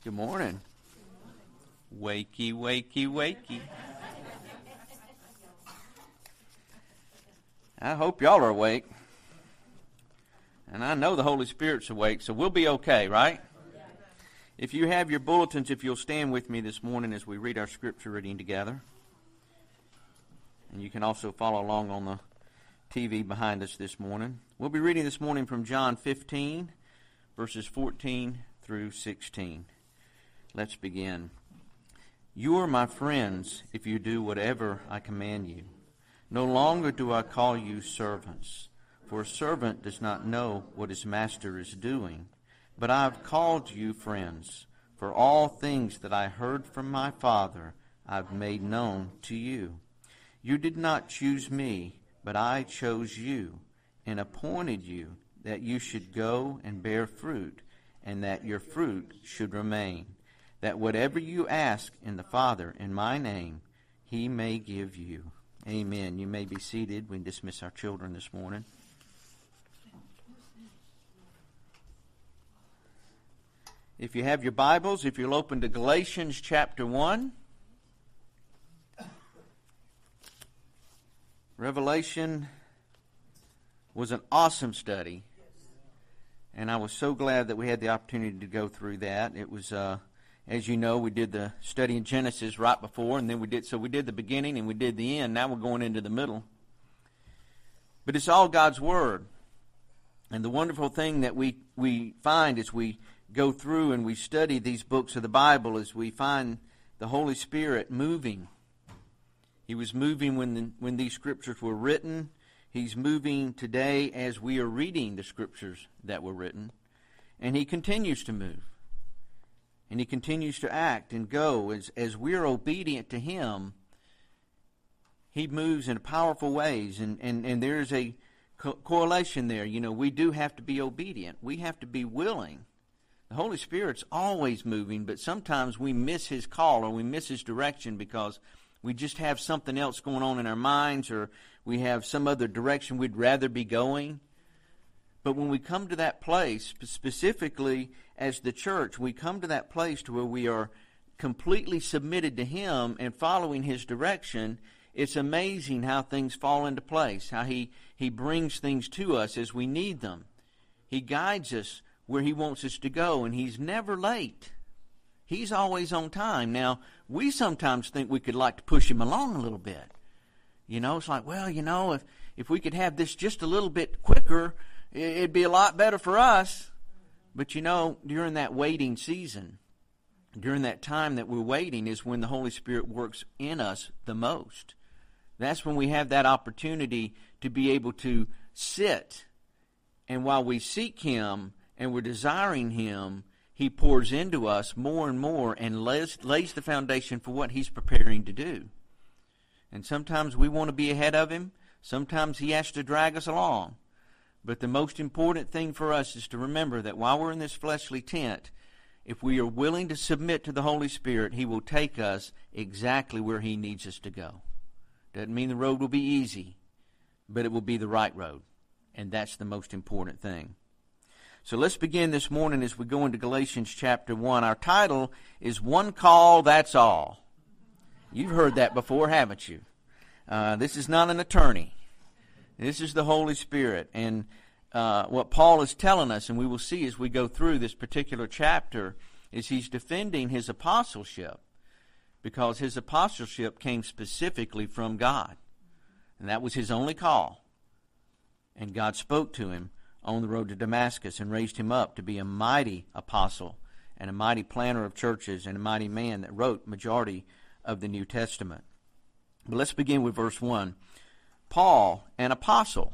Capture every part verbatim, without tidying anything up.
Good morning. Wakey, wakey, wakey. I hope y'all are awake. And I know the Holy Spirit's awake, so we'll be okay, right? If you have your bulletins, if you'll stand with me this morning as we read our scripture reading together. And you can also follow along on the T V behind us this morning. We'll be reading this morning from John fifteen, verses fourteen through sixteen. Let's begin. You are my friends if you do whatever I command you. No longer do I call you servants, for a servant does not know what his master is doing. But I have called you friends, for all things that I heard from my Father I have made known to you. You did not choose me, but I chose you, and appointed you that you should go and bear fruit, and that your fruit should remain, that whatever you ask in the Father in my name, he may give you. Amen. You may be seated. We dismiss our children this morning. If you have your Bibles, if you'll open to Galatians chapter one. Revelation was an awesome study, and I was so glad that we had the opportunity to go through that. It was, uh, as you know, we did the study in Genesis right before, and then we did, so we did the beginning and we did the end. Now we're going into the middle. But it's all God's Word. And the wonderful thing that we, we find as we go through and we study these books of the Bible is we find the Holy Spirit moving. He was moving when the, when these scriptures were written. He's moving today as we are reading the scriptures that were written. And He continues to move. And He continues to act and go. As, as we're obedient to Him, He moves in powerful ways. And, and, and there's a co- correlation there. You know, we do have to be obedient. We have to be willing. The Holy Spirit's always moving, but sometimes we miss His call or we miss His direction because we just have something else going on in our minds, or we have some other direction we'd rather be going. But when we come to that place, specifically as the church, we come to that place to where we are completely submitted to Him and following His direction. It's amazing how things fall into place, how He, he brings things to us as we need them. He guides us where He wants us to go, and He's never late. He's always on time. Now, we sometimes think we could like to push Him along a little bit. You know, it's like, well, you know, if, if we could have this just a little bit quicker, it'd be a lot better for us. But, you know, during that waiting season, during that time that we're waiting is when the Holy Spirit works in us the most. That's when we have that opportunity to be able to sit. And while we seek Him and we're desiring Him, He pours into us more and more and lays, lays the foundation for what He's preparing to do. And sometimes we want to be ahead of Him. Sometimes He has to drag us along. But the most important thing for us is to remember that while we're in this fleshly tent, if we are willing to submit to the Holy Spirit, He will take us exactly where He needs us to go. Doesn't mean the road will be easy, but it will be the right road. And that's the most important thing. So let's begin this morning as we go into Galatians chapter one. Our title is One Call, That's All. You've heard that before, haven't you? Uh, this is not an attorney. This is the Holy Spirit. And uh, what Paul is telling us, and we will see as we go through this particular chapter, is he's defending his apostleship because his apostleship came specifically from God. And that was his only call. And God spoke to him on the road to Damascus and raised him up to be a mighty apostle and a mighty planter of churches and a mighty man that wrote majority of the New Testament. But let's begin with verse one. Paul, an apostle,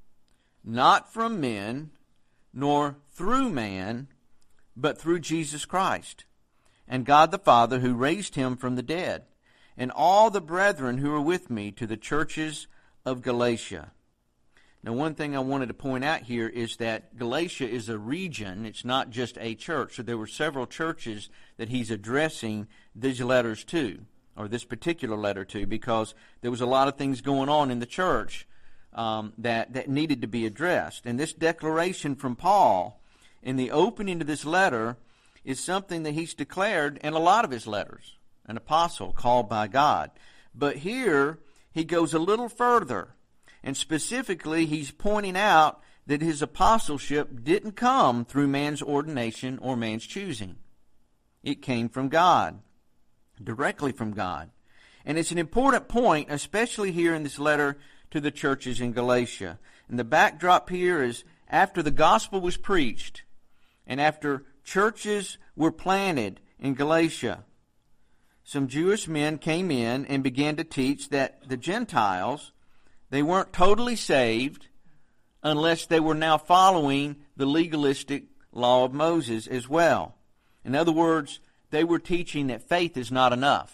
not from men, nor through man, but through Jesus Christ, and God the Father who raised him from the dead, and all the brethren who are with me to the churches of Galatia. Now, one thing I wanted to point out here is that Galatia is a region. It's not just a church. So there were several churches that he's addressing these letters to, or this particular letter to, because there was a lot of things going on in the church um, that, that needed to be addressed. And this declaration from Paul in the opening to this letter is something that he's declared in a lot of his letters, an apostle called by God. But here he goes a little further, and specifically he's pointing out that his apostleship didn't come through man's ordination or man's choosing. It came from God, directly from God. And it's an important point, especially here in this letter to the churches in Galatia. And the backdrop here is after the gospel was preached and after churches were planted in Galatia, some Jewish men came in and began to teach that the Gentiles, they weren't totally saved unless they were now following the legalistic law of Moses as well. In other words, they were teaching that faith is not enough.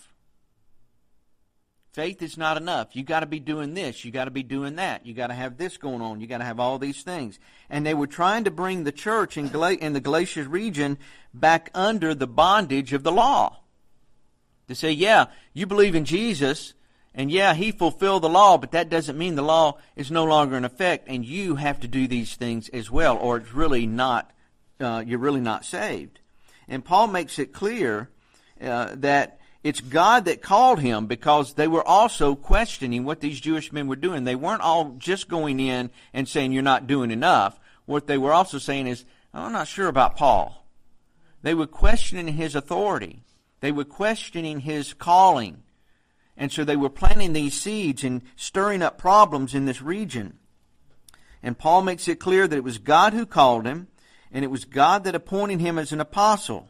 Faith is not enough. You got to be doing this. You got to be doing that. You got to have this going on. You got to have all these things. And they were trying to bring the church in, Gal- in the Galatian region back under the bondage of the law. To say, yeah, you believe in Jesus, and yeah, he fulfilled the law, but that doesn't mean the law is no longer in effect, and you have to do these things as well, or it's really not. Uh, you're really not saved. And Paul makes it clear uh, that it's God that called him, because they were also questioning what these Jewish men were doing. They weren't all just going in and saying you're not doing enough. What they were also saying is, I'm not sure about Paul. They were questioning his authority. They were questioning his calling. And so they were planting these seeds and stirring up problems in this region. And Paul makes it clear that it was God who called him, and it was God that appointed him as an apostle.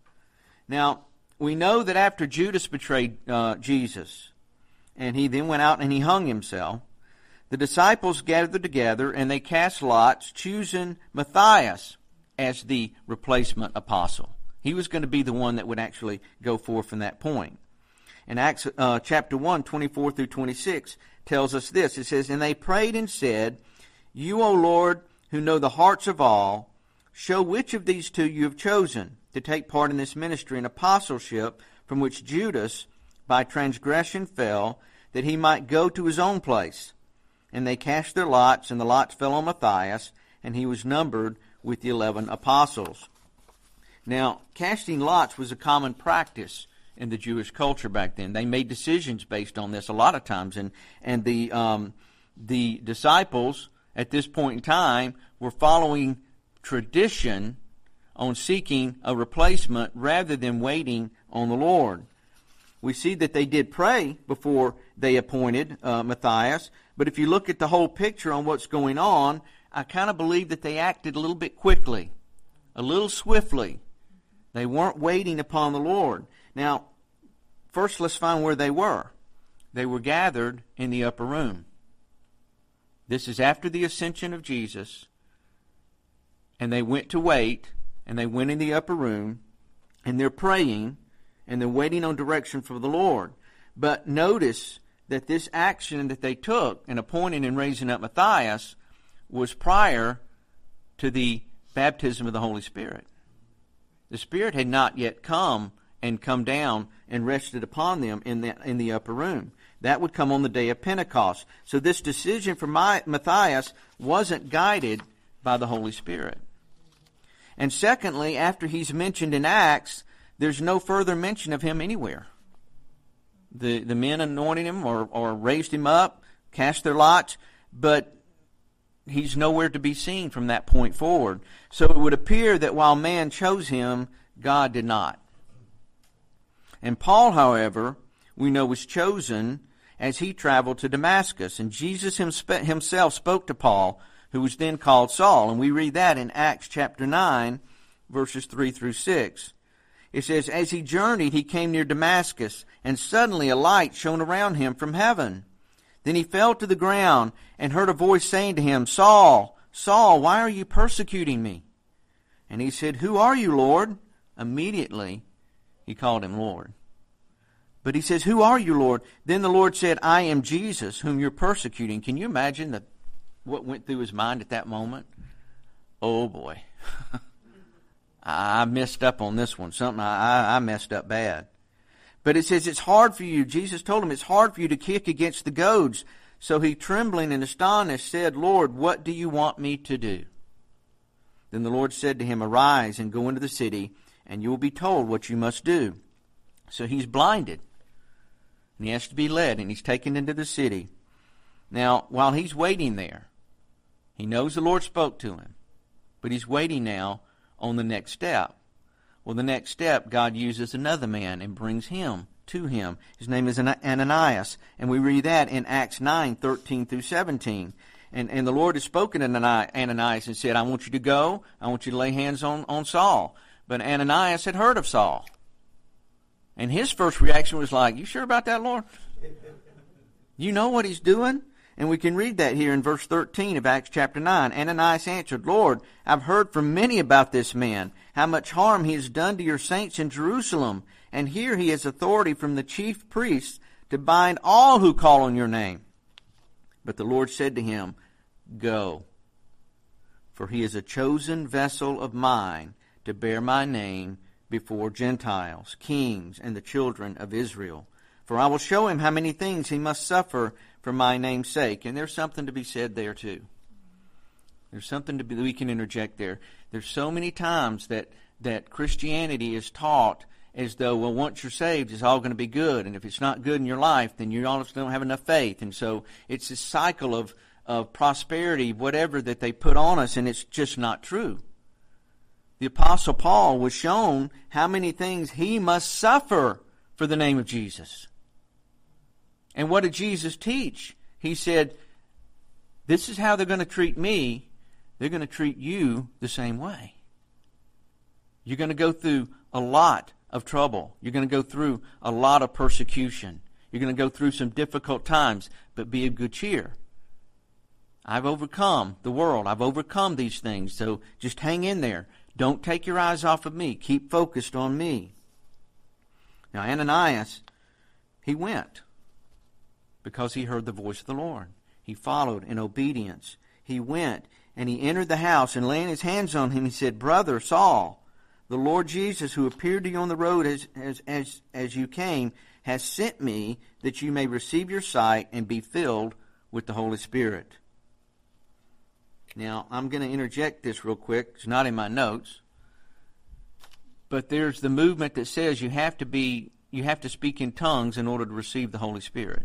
Now, we know that after Judas betrayed uh, Jesus, and he then went out and he hung himself, the disciples gathered together and they cast lots, choosing Matthias as the replacement apostle. He was going to be the one that would actually go forth from that point. And Acts uh, chapter one, twenty-four through twenty-six tells us this. It says, "And they prayed and said, You, O Lord, who know the hearts of all, show which of these two you have chosen to take part in this ministry and apostleship, from which Judas by transgression fell, that he might go to his own place. And they cast their lots, and the lots fell on Matthias, and he was numbered with the eleven apostles." Now, casting lots was a common practice in the Jewish culture back then. They made decisions based on this a lot of times, and and the um, the disciples at this point in time were following tradition on seeking a replacement rather than waiting on the Lord. We see that they did pray before they appointed uh, Matthias, but if you look at the whole picture on what's going on, I kind of believe that they acted a little bit quickly, a little swiftly. They weren't waiting upon the Lord. Now, first let's find where they were. They were gathered in the upper room. This is after the ascension of Jesus, and they went to wait, and they went in the upper room, and they're praying, and they're waiting on direction from the Lord. But notice that this action that they took in appointing and raising up Matthias was prior to the baptism of the Holy Spirit. The Spirit had not yet come and come down and rested upon them in the, in the upper room. That would come on the day of Pentecost. So this decision for my, Matthias wasn't guided by the Holy Spirit. And secondly, after he's mentioned in Acts, there's no further mention of him anywhere. The the men anointed him or, or raised him up, cast their lots, but he's nowhere to be seen from that point forward. So it would appear that while man chose him, God did not. And Paul, however, we know was chosen as he traveled to Damascus. And Jesus himself spoke to Paul, who was then called Saul. And we read that in Acts chapter nine, verses three through six. It says, "As he journeyed, he came near Damascus, and suddenly a light shone around him from heaven. Then he fell to the ground and heard a voice saying to him, 'Saul, Saul, why are you persecuting me?' And he said, 'Who are you, Lord?' Immediately he called him Lord. But he says, 'Who are you, Lord?' Then the Lord said, 'I am Jesus, whom you're persecuting.'" Can you imagine the, what went through his mind at that moment? Oh boy. I messed up on this one. Something I, I messed up bad. But it says it's hard for you. Jesus told him it's hard for you to kick against the goads. So he, trembling and astonished, said, "Lord, what do you want me to do?" Then the Lord said to him, "Arise and go into the city, and you will be told what you must do. So he's blinded, and he has to be led, and he's taken into the city. Now, while he's waiting there, he knows the Lord spoke to him, but he's waiting now on the next step. Well, the next step, God uses another man and brings him to him. His name is Ananias, and we read that in Acts nine, thirteen through seventeen. And, and the Lord has spoken to Ananias and said, I want you to go, I want you to lay hands on, on Saul. But Ananias had heard of Saul. And his first reaction was like, you sure about that, Lord? You know what he's doing? And we can read that here in verse thirteen of Acts chapter nine. Ananias answered, Lord, I've heard from many about this man, how much harm he has done to your saints in Jerusalem. And here he has authority from the chief priests to bind all who call on your name. But the Lord said to him, Go, for he is a chosen vessel of mine to bear my name before Gentiles, kings, and the children of Israel. For I will show him how many things he must suffer for my name's sake. And there's something to be said there too. There's something to be, we can interject there. There's so many times that, that Christianity is taught as though, well, once you're saved, it's all going to be good. And if it's not good in your life, then you all don't have enough faith. And so it's this cycle of, of prosperity, whatever that they put on us, and it's just not true. The Apostle Paul was shown how many things he must suffer for the name of Jesus. And what did Jesus teach? He said, this is how they're going to treat me. They're going to treat you the same way. You're going to go through a lot of trouble. You're going to go through a lot of persecution. You're going to go through some difficult times, but be of good cheer. I've overcome the world. I've overcome these things. So just hang in there. Don't take your eyes off of me. Keep focused on me. Now, Ananias, he went because he heard the voice of the Lord. He followed in obedience. He went and he entered the house, and laying his hands on him, he said, Brother Saul, the Lord Jesus, who appeared to you on the road as, as, as, as you came, has sent me that you may receive your sight and be filled with the Holy Spirit. Now, I'm going to interject this real quick. It's not in my notes. But there's the movement that says you have to be, you have to speak in tongues in order to receive the Holy Spirit.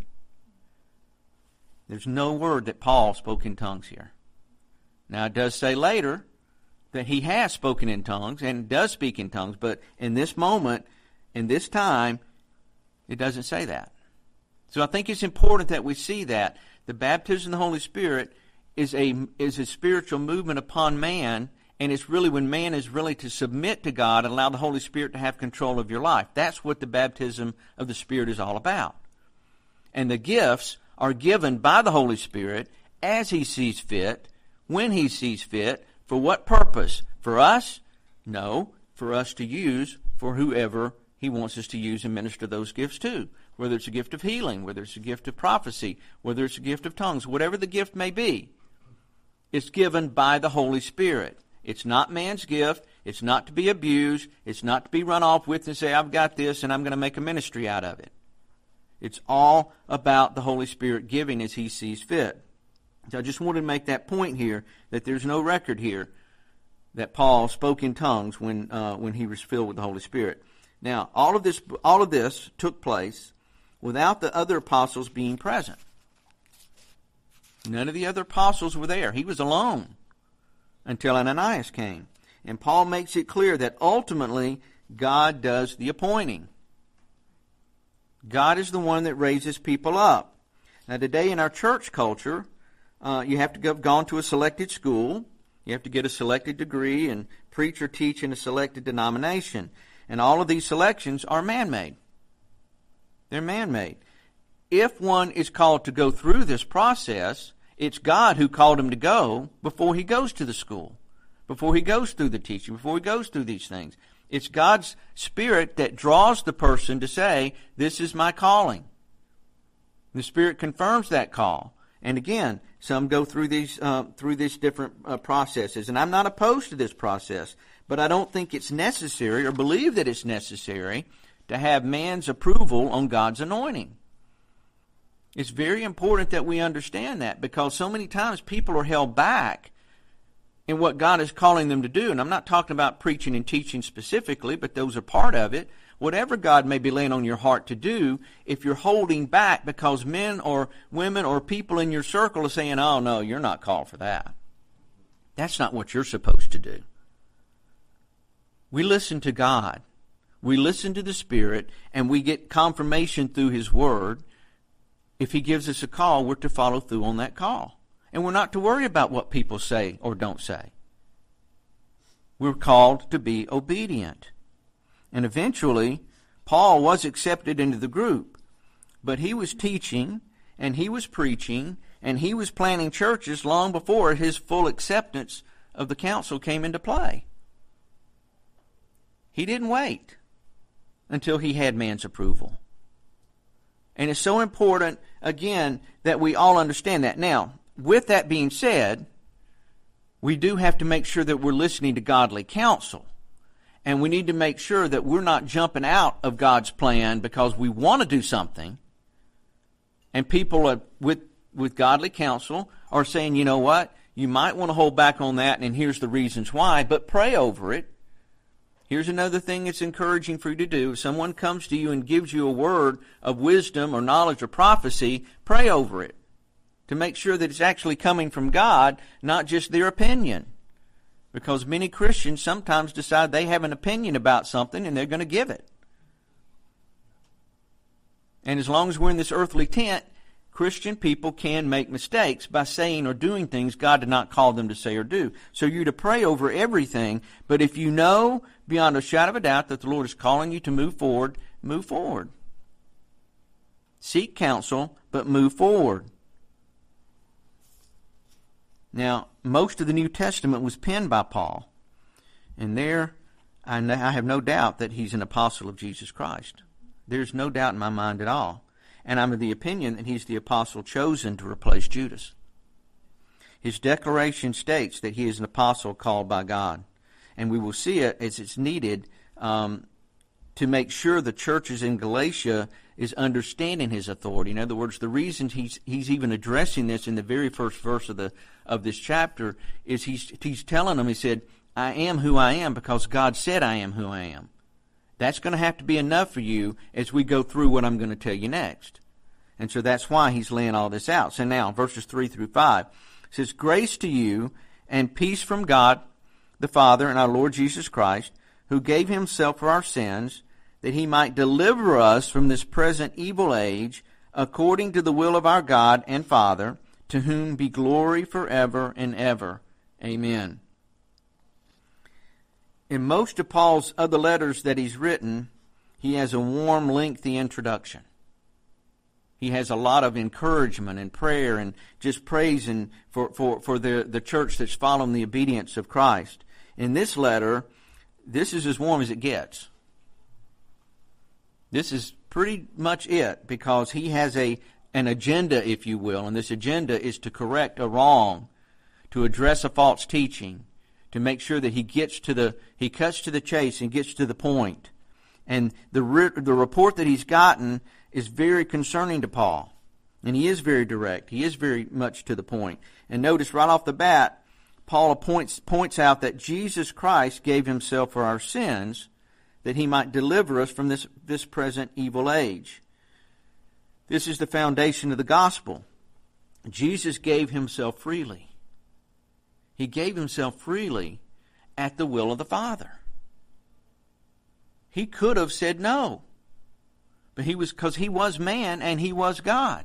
There's no word that Paul spoke in tongues here. Now, it does say later that he has spoken in tongues and does speak in tongues, but in this moment, in this time, it doesn't say that. So I think it's important that we see that. The baptism of the Holy Spirit is a is a spiritual movement upon man, and it's really when man is really to submit to God and allow the Holy Spirit to have control of your life. That's what the baptism of the Spirit is all about. And the gifts are given by the Holy Spirit as He sees fit, when He sees fit. For what purpose? For us? No, for us to use for whoever He wants us to use and minister those gifts to. Whether it's a gift of healing, whether it's a gift of prophecy, whether it's a gift of tongues, whatever the gift may be, it's given by the Holy Spirit. It's not man's gift. It's not to be abused. It's not to be run off with and say, I've got this and I'm going to make a ministry out of it. It's all about the Holy Spirit giving as He sees fit. So I just wanted to make that point here, that there's no record here that Paul spoke in tongues when uh, when he was filled with the Holy Spirit. Now, all of this all of this took place without the other apostles being present. None of the other apostles were there. He was alone until Ananias came. And Paul makes it clear that ultimately God does the appointing. God is the one that raises people up. Now, today in our church culture, uh, you have to go, have gone to a selected school. You have to get a selected degree and preach or teach in a selected denomination. And all of these selections are man-made. They're man-made. If one is called to go through this process, it's God who called him to go before he goes to the school, before he goes through the teaching, before he goes through these things. It's God's Spirit that draws the person to say, this is my calling. The Spirit confirms that call. And again, some go through these uh, through these different uh, processes. And I'm not opposed to this process, but I don't think it's necessary or believe that it's necessary to have man's approval on God's anointing. It's very important that we understand that, because so many times people are held back in what God is calling them to do, and I'm not talking about preaching and teaching specifically, but those are part of it. Whatever God may be laying on your heart to do, if you're holding back because men or women or people in your circle are saying, oh, no, you're not called for that. That's not what you're supposed to do. We listen to God. We listen to the Spirit, and we get confirmation through His Word. If He gives us a call, we're to follow through on that call. And we're not to worry about what people say or don't say. We're called to be obedient. And eventually, Paul was accepted into the group. But he was teaching, and he was preaching, and he was planting churches long before his full acceptance of the council came into play. He didn't wait until he had man's approval. And it's so important, again, that we all understand that. Now, with that being said, we do have to make sure that we're listening to godly counsel. And we need to make sure that we're not jumping out of God's plan because we want to do something. And people are, with, with godly counsel are saying, you know what, you might want to hold back on that, and here's the reasons why, but pray over it. Here's another thing that's encouraging for you to do. If someone comes to you and gives you a word of wisdom or knowledge or prophecy, pray over it to make sure that it's actually coming from God, not just their opinion. Because many Christians sometimes decide they have an opinion about something and they're going to give it. And as long as we're in this earthly tent, Christian people can make mistakes by saying or doing things God did not call them to say or do. So you're to pray over everything, but if you know beyond a shadow of a doubt that the Lord is calling you to move forward, move forward. Seek counsel, but move forward. Now, most of the New Testament was penned by Paul. And there, I have no doubt that he's an apostle of Jesus Christ. There's no doubt in my mind at all. And I'm of the opinion that he's the apostle chosen to replace Judas. His declaration states that he is an apostle called by God. And we will see it as it's needed um, to make sure the churches in Galatia is understanding his authority. In other words, the reason he's he's even addressing this in the very first verse of the of this chapter is he's he's telling them, he said, I am who I am because God said I am who I am. That's going to have to be enough for you as we go through what I'm going to tell you next. And so that's why he's laying all this out. So now, verses three through five, it says, grace to you and peace from God the Father and our Lord Jesus Christ, who gave himself for our sins, that he might deliver us from this present evil age, according to the will of our God and Father, to whom be glory forever and ever. Amen. In most of Paul's other letters that he's written, he has a warm, lengthy introduction. He has a lot of encouragement and prayer and just praising for, for, for the, the church that's following the obedience of Christ. In this letter, this is as warm as it gets. This is pretty much it, because he has a an agenda, if you will, and this agenda is to correct a wrong, to address a false teaching, to make sure that he gets to the he cuts to the chase and gets to the point. And the re, the report that he's gotten is very concerning to Paul, and he is very direct. He is very much to the point. And notice right off the bat, Paul points points out that Jesus Christ gave himself for our sins, that he might deliver us from this, this present evil age. This is the foundation of the gospel. Jesus gave himself freely. He gave himself freely at the will of the Father. He could have said no, but he was because he was man and he was God.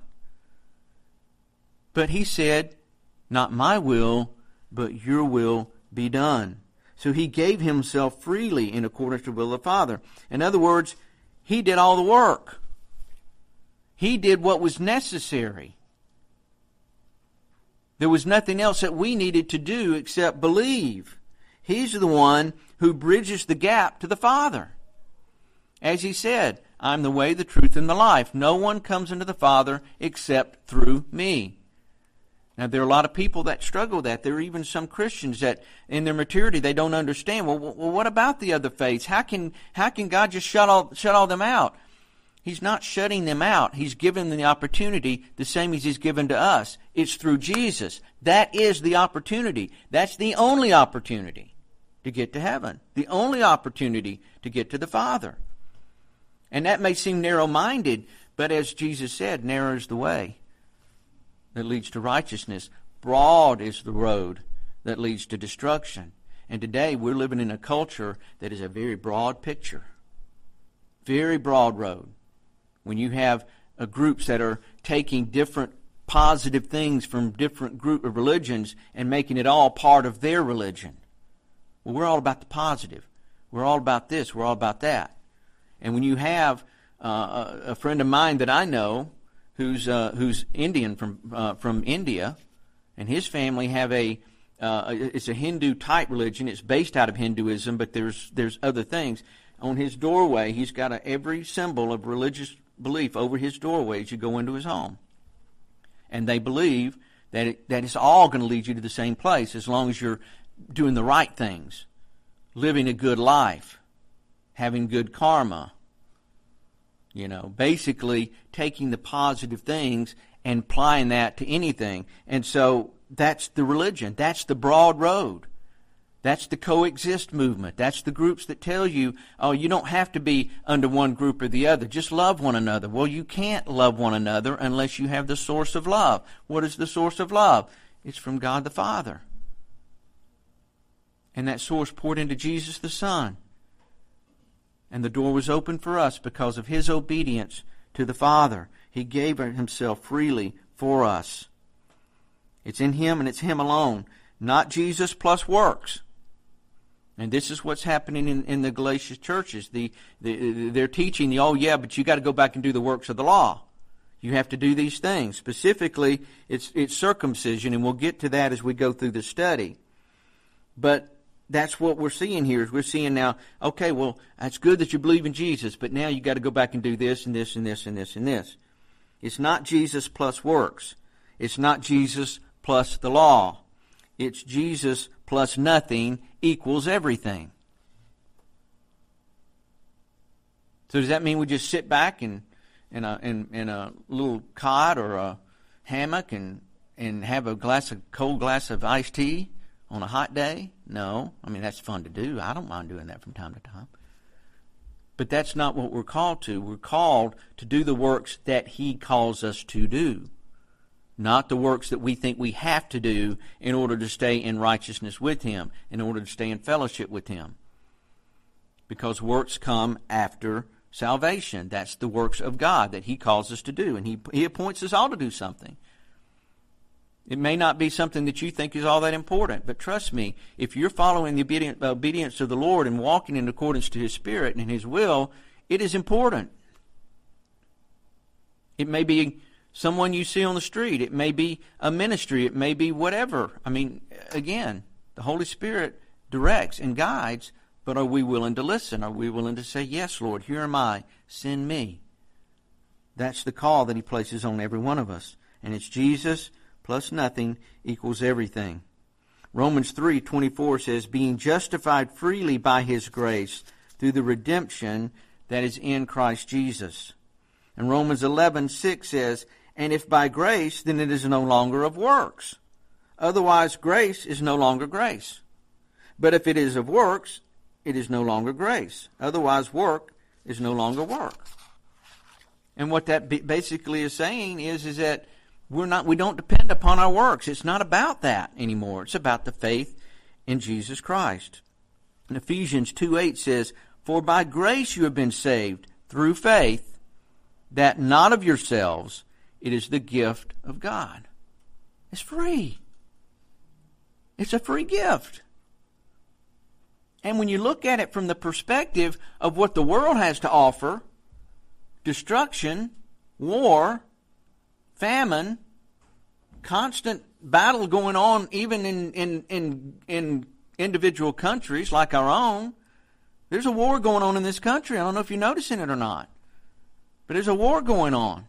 But he said, not my will, but your will be done. So he gave himself freely in accordance to the will of the Father. In other words, he did all the work. He did what was necessary. There was nothing else that we needed to do except believe. He's the one who bridges the gap to the Father. As he said, I'm the way, the truth, and the life. No one comes into the Father except through me. Now, there are a lot of people that struggle with that. There are even some Christians that, in their maturity, they don't understand. Well, well what about the other faiths? How can how can God just shut all shut all them out? He's not shutting them out. He's given them the opportunity the same as He's given to us. It's through Jesus. That is the opportunity. That's the only opportunity to get to heaven. The only opportunity to get to the Father. And that may seem narrow-minded, but as Jesus said, narrow is the way that leads to righteousness. Broad is the road that leads to destruction. And today we're living in a culture that is a very broad picture. Very broad road. When you have uh, groups that are taking different positive things from different group of religions and making it all part of their religion. Well, we're all about the positive. We're all about this. We're all about that. And when you have uh, a, a friend of mine that I know who's uh, who's Indian from uh, from India, and his family have a uh, it's a Hindu type religion. It's based out of Hinduism, but there's there's other things. On his doorway, he's got a, every symbol of religious belief over his doorway as you go into his home. And they believe that it, that it's all going to lead you to the same place as long as you're doing the right things, living a good life, having good karma. You know, basically taking the positive things and applying that to anything. And so that's the religion. That's the broad road. That's the coexist movement. That's the groups that tell you, oh, you don't have to be under one group or the other. Just love one another. Well, you can't love one another unless you have the source of love. What is the source of love? It's from God the Father. And that source poured into Jesus the Son. And the door was open for us because of His obedience to the Father. He gave Himself freely for us. It's in Him and it's Him alone. Not Jesus plus works. And this is what's happening in, in the Galatian churches. The, the, they're teaching, the, oh yeah, but you got to go back and do the works of the law. You have to do these things. Specifically, it's, it's circumcision, and we'll get to that as we go through the study. But that's what we're seeing here. Is we're seeing now, okay, well, it's good that you believe in Jesus, but now you got to go back and do this and this and this and this and this. It's not Jesus plus works. It's not Jesus plus the law. It's Jesus plus nothing equals everything. So does that mean we just sit back in, in, a, in, in a little cot or a hammock and, and have a glass of cold glass of iced tea on a hot day? No. I mean, that's fun to do. I don't mind doing that from time to time. But that's not what we're called to. We're called to do the works that He calls us to do. Not the works that we think we have to do in order to stay in righteousness with Him, in order to stay in fellowship with Him. Because works come after salvation. That's the works of God that He calls us to do. And He, he appoints us all to do something. It may not be something that you think is all that important, but trust me, if you're following the obedient, obedience of the Lord and walking in accordance to His Spirit and His will, it is important. It may be someone you see on the street. It may be a ministry. It may be whatever. I mean, again, the Holy Spirit directs and guides, but are we willing to listen? Are we willing to say, yes, Lord, here am I, send me? That's the call that He places on every one of us. And it's Jesus plus nothing equals everything. Romans three twenty-four says, being justified freely by His grace through the redemption that is in Christ Jesus. And Romans eleven six says, and if by grace, then it is no longer of works. Otherwise, grace is no longer grace. But if it is of works, it is no longer grace. Otherwise, work is no longer work. And what that basically is saying is, is that we're not, we don't depend upon our works. It's not about that anymore. It's about the faith in Jesus Christ. And Ephesians two eight says, for by grace you have been saved through faith, that not of yourselves, it is the gift of God. It's free. It's a free gift. And when you look at it from the perspective of what the world has to offer, destruction, war, famine, constant battle going on even in, in, in, in individual countries like our own. There's a war going on in this country. I don't know if you're noticing it or not. But there's a war going on.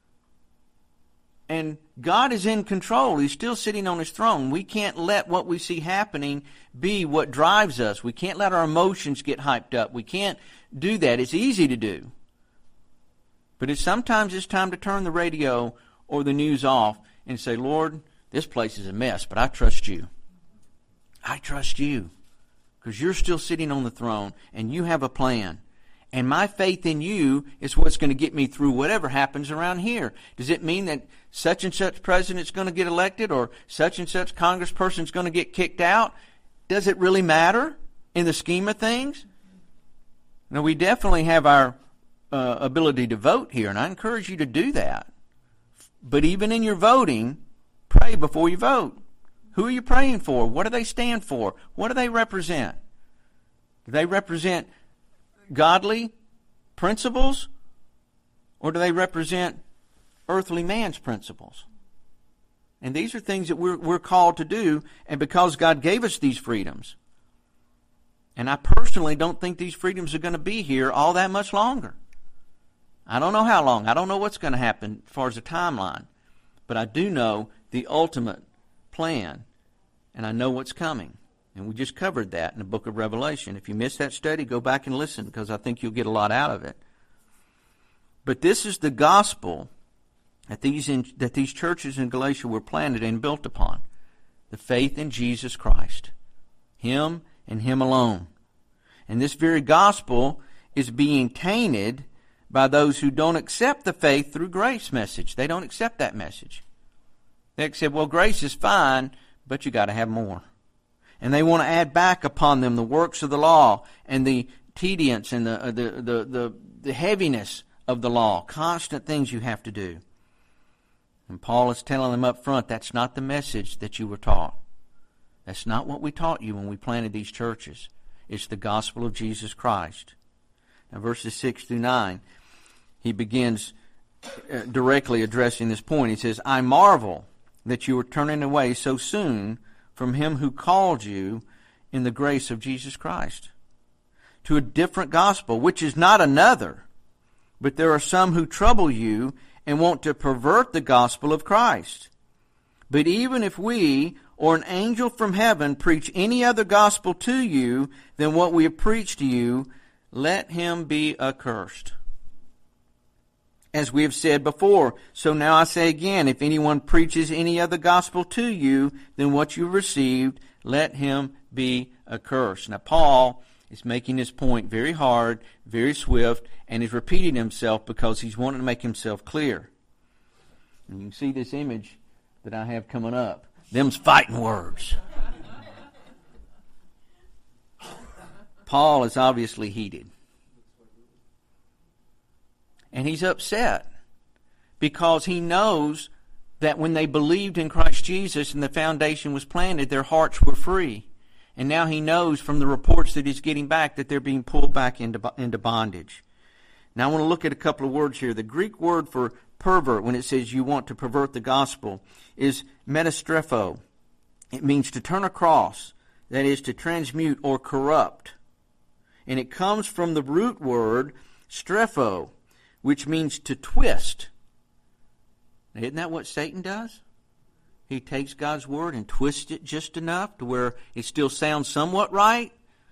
And God is in control. He's still sitting on His throne. We can't let what we see happening be what drives us. We can't let our emotions get hyped up. We can't do that. It's easy to do. But it's sometimes it's time to turn the radio or the news off and say, Lord, this place is a mess, but I trust you. I trust you because you're still sitting on the throne and you have a plan. And my faith in you is what's going to get me through whatever happens around here. Does it mean that such and such president's going to get elected or such and such congressperson's going to get kicked out? Does it really matter in the scheme of things? Now, we definitely have our uh, ability to vote here, and I encourage you to do that. But even in your voting, pray before you vote. Who are you praying for? What do they stand for? What do they represent? Do they represent godly principles, or do they represent earthly man's principles? And these are things that we're, we're called to do, and because God gave us these freedoms. And I personally don't think these freedoms are going to be here all that much longer. I don't know how long. I don't know what's going to happen as far as the timeline. But I do know the ultimate plan, and I know what's coming. And we just covered that in the book of Revelation. If you missed that study, go back and listen because I think you'll get a lot out of it. But this is the gospel that these in, that these churches in Galatia were planted and built upon. The faith in Jesus Christ. Him and Him alone. And this very gospel is being tainted by those who don't accept the faith through grace message. They don't accept that message. They accept, well, grace is fine, but you got to have more. And they want to add back upon them the works of the law and the tediance and the, the, the, the, the heaviness of the law. Constant things you have to do. And Paul is telling them up front, that's not the message that you were taught. That's not what we taught you when we planted these churches. It's the gospel of Jesus Christ. Now verses six through nine, he begins directly addressing this point. He says, I marvel that you are turning away so soon from Him who called you in the grace of Jesus Christ to a different gospel, which is not another, but there are some who trouble you and want to pervert the gospel of Christ. But even if we or an angel from heaven preach any other gospel to you than what we have preached to you, let him be accursed. As we have said before, so now I say again, if anyone preaches any other gospel to you than what you received, let him be accursed. Now Paul is making this point very hard, very swift, and is repeating himself because he's wanting to make himself clear. And you can see this image that I have coming up. Them's fighting words. Paul is obviously heated. And he's upset because he knows that when they believed in Christ Jesus and the foundation was planted, their hearts were free. And now he knows from the reports that he's getting back that they're being pulled back into, into bondage. Now I want to look at a couple of words here. The Greek word for pervert, when it says you want to pervert the gospel, is metastrepho. It means to turn across, that is to transmute or corrupt. And it comes from the root word strepho, which means to twist. Now, isn't that what Satan does? He takes God's word and twists it just enough to where it still sounds somewhat right,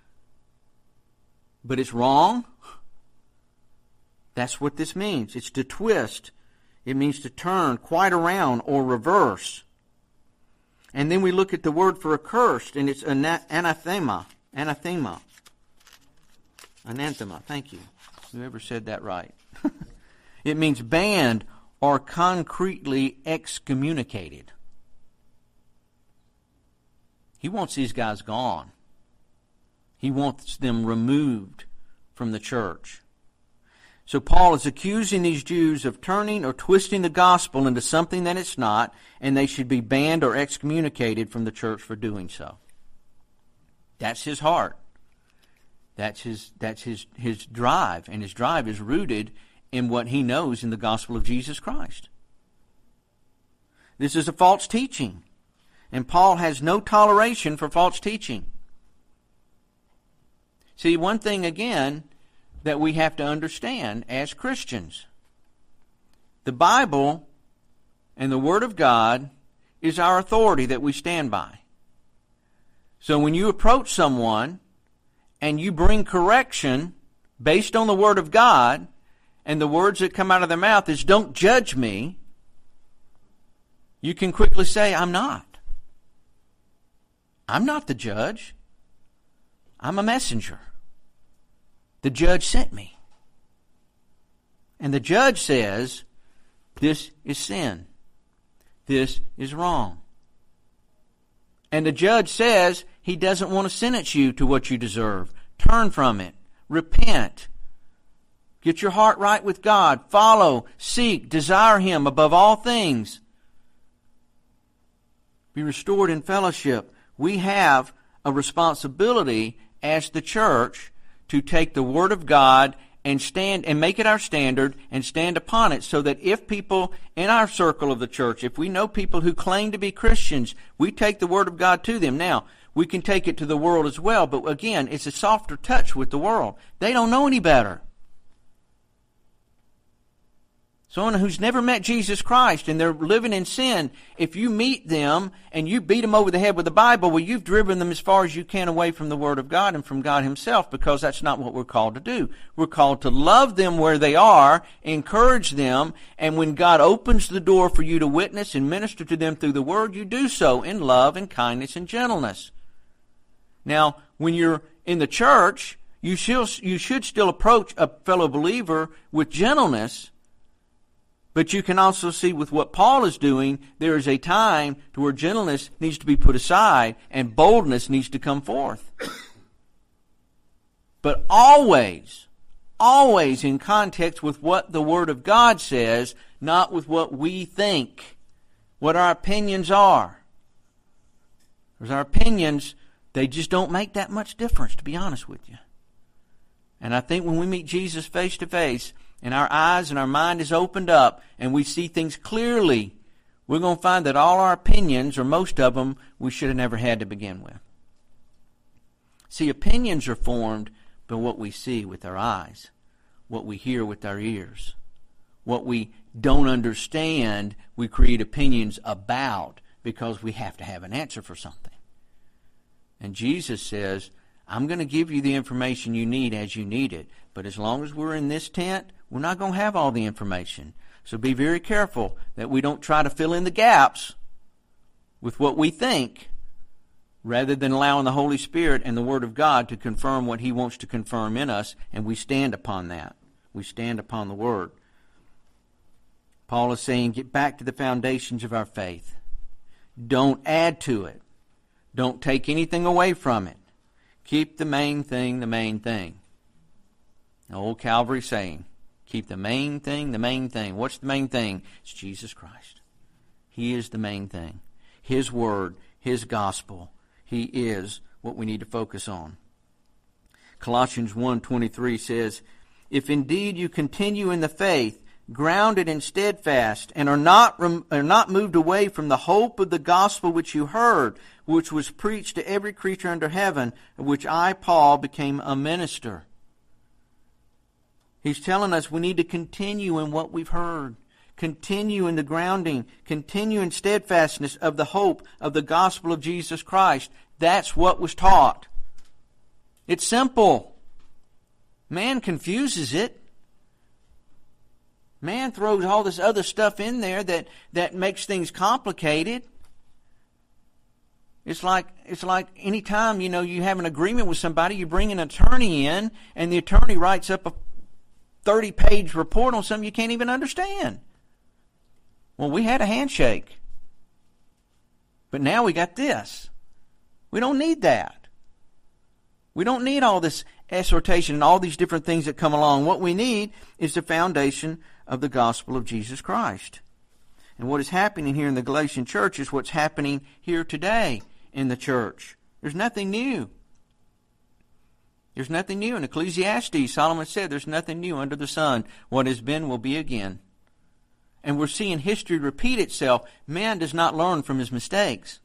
but it's wrong. That's what this means. It's to twist. It means to turn quite around or reverse. And then we look at the word for accursed, and it's anathema. Anathema. Anathema. Thank you. Whoever said that right. It means banned or concretely excommunicated. He wants these guys gone. He wants them removed from the church. So Paul is accusing these Jews of turning or twisting the gospel into something that it's not, and they should be banned or excommunicated from the church for doing so. That's his heart. That's his that's his, his drive, and his drive is rooted in what he knows in the gospel of Jesus Christ. This is a false teaching, and Paul has no toleration for false teaching. See, one thing again that we have to understand as Christians, the Bible and the Word of God is our authority that we stand by. So when you approach someone and you bring correction based on the Word of God, and the words that come out of their mouth is, don't judge me, you can quickly say, I'm not. I'm not the judge. I'm a messenger. The judge sent me. And the judge says, this is sin. This is wrong. And the judge says he doesn't want to sentence you to what you deserve. Turn from it. Repent. Get your heart right with God. Follow, seek, desire Him above all things. Be restored in fellowship. We have a responsibility as the church to take the Word of God and stand and make it our standard and stand upon it, so that if people in our circle of the church, if we know people who claim to be Christians, we take the Word of God to them. Now, we can take it to the world as well, but again, it's a softer touch with the world. They don't know any better. Someone who's never met Jesus Christ and they're living in sin, if you meet them and you beat them over the head with the Bible, well, you've driven them as far as you can away from the Word of God and from God Himself, because that's not what we're called to do. We're called to love them where they are, encourage them, and when God opens the door for you to witness and minister to them through the Word, you do so in love and kindness and gentleness. Now, when you're in the church, you should, you should still approach a fellow believer with gentleness. But you can also see with what Paul is doing, there is a time to where gentleness needs to be put aside and boldness needs to come forth. But always, always in context with what the Word of God says, not with what we think, what our opinions are. Because our opinions, they just don't make that much difference, to be honest with you. And I think when we meet Jesus face to face, and our eyes and our mind is opened up, and we see things clearly, we're going to find that all our opinions, or most of them, we should have never had to begin with. See, opinions are formed by what we see with our eyes, what we hear with our ears. What we don't understand, we create opinions about because we have to have an answer for something. And Jesus says, I'm going to give you the information you need as you need it, but as long as we're in this tent, we're not going to have all the information. So be very careful that we don't try to fill in the gaps with what we think, rather than allowing the Holy Spirit and the Word of God to confirm what He wants to confirm in us, and we stand upon that. We stand upon the Word. Paul is saying, get back to the foundations of our faith. Don't add to it. Don't take anything away from it. Keep the main thing the main thing. The old Calvary saying, keep the main thing the main thing. What's the main thing? It's Jesus Christ. He is the main thing. His Word, His gospel. He is what we need to focus on. Colossians one twenty-three says, if indeed you continue in the faith, grounded and steadfast, and are not, are not moved away from the hope of the gospel which you heard, which was preached to every creature under heaven, of which I, Paul, became a minister. He's telling us we need to continue in what we've heard. Continue in the grounding. Continue in steadfastness of the hope of the gospel of Jesus Christ. That's what was taught. It's simple. Man confuses it. Man throws all this other stuff in there that, that makes things complicated. It's like it's like any time, you know, you have an agreement with somebody, you bring an attorney in, and the attorney writes up a thirty-page report on something you can't even understand. Well, we had a handshake. But now we got this. We don't need that. We don't need all this exhortation and all these different things that come along. What we need is the foundation of the gospel of Jesus Christ. And what is happening here in the Galatian church is what's happening here today in the church. There's nothing new. There's nothing new. In Ecclesiastes, Solomon said there's nothing new under the sun. What has been will be again. And we're seeing history repeat itself. Man does not learn from his mistakes.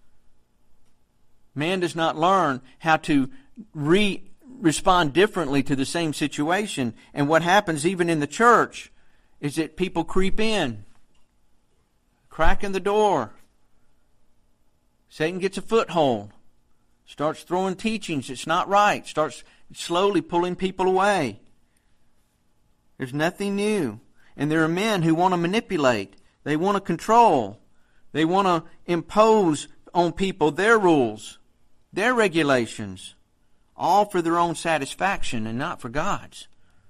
Man does not learn how to re respond differently to the same situation. And what happens even in the church is that people creep in, crack in the door. Satan gets a foothold, starts throwing teachings that's not right, starts slowly pulling people away. There's nothing new. And there are men who want to manipulate. They want to control. They want to impose on people their rules, their regulations, all for their own satisfaction and not for God's.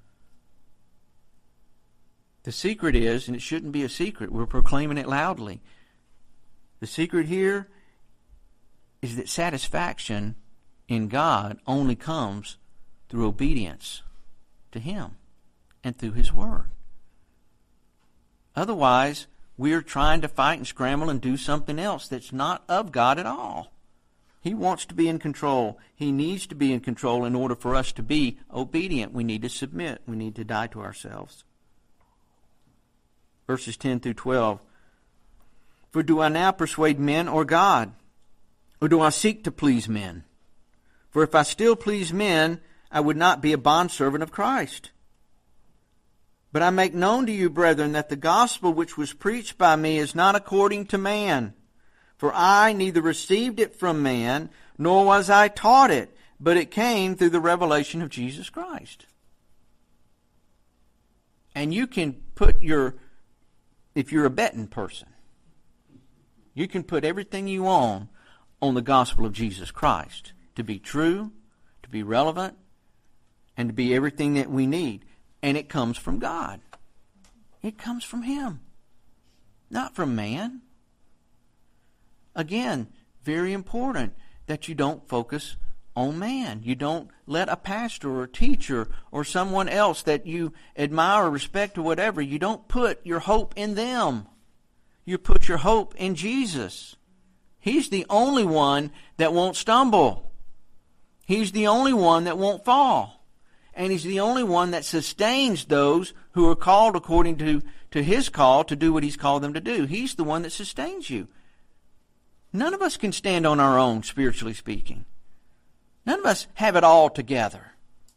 The secret is, and it shouldn't be a secret, we're proclaiming it loudly. The secret here is that satisfaction in God only comes through obedience to Him and through His Word. Otherwise, we're trying to fight and scramble and do something else that's not of God at all. He wants to be in control. He needs to be in control in order for us to be obedient. We need to submit. We need to die to ourselves. Verses ten through twelve. For do I now persuade men or God? Or do I seek to please men? For if I still please men, I would not be a bondservant of Christ. But I make known to you, brethren, that the gospel which was preached by me is not according to man. For I neither received it from man, nor was I taught it, but it came through the revelation of Jesus Christ. And you can put your, if you're a betting person, you can put everything you own on the gospel of Jesus Christ to be true, to be relevant, and to be everything that we need. And it comes from God. It comes from Him, not from man. Again, very important that you don't focus on man. You don't let a pastor or a teacher or someone else that you admire or respect or whatever, you don't put your hope in them. You put your hope in Jesus. He's the only one that won't stumble. He's the only one that won't fall. And He's the only one that sustains those who are called according to, to His call to do what He's called them to do. He's the one that sustains you. None of us can stand on our own, spiritually speaking. None of us have it all together.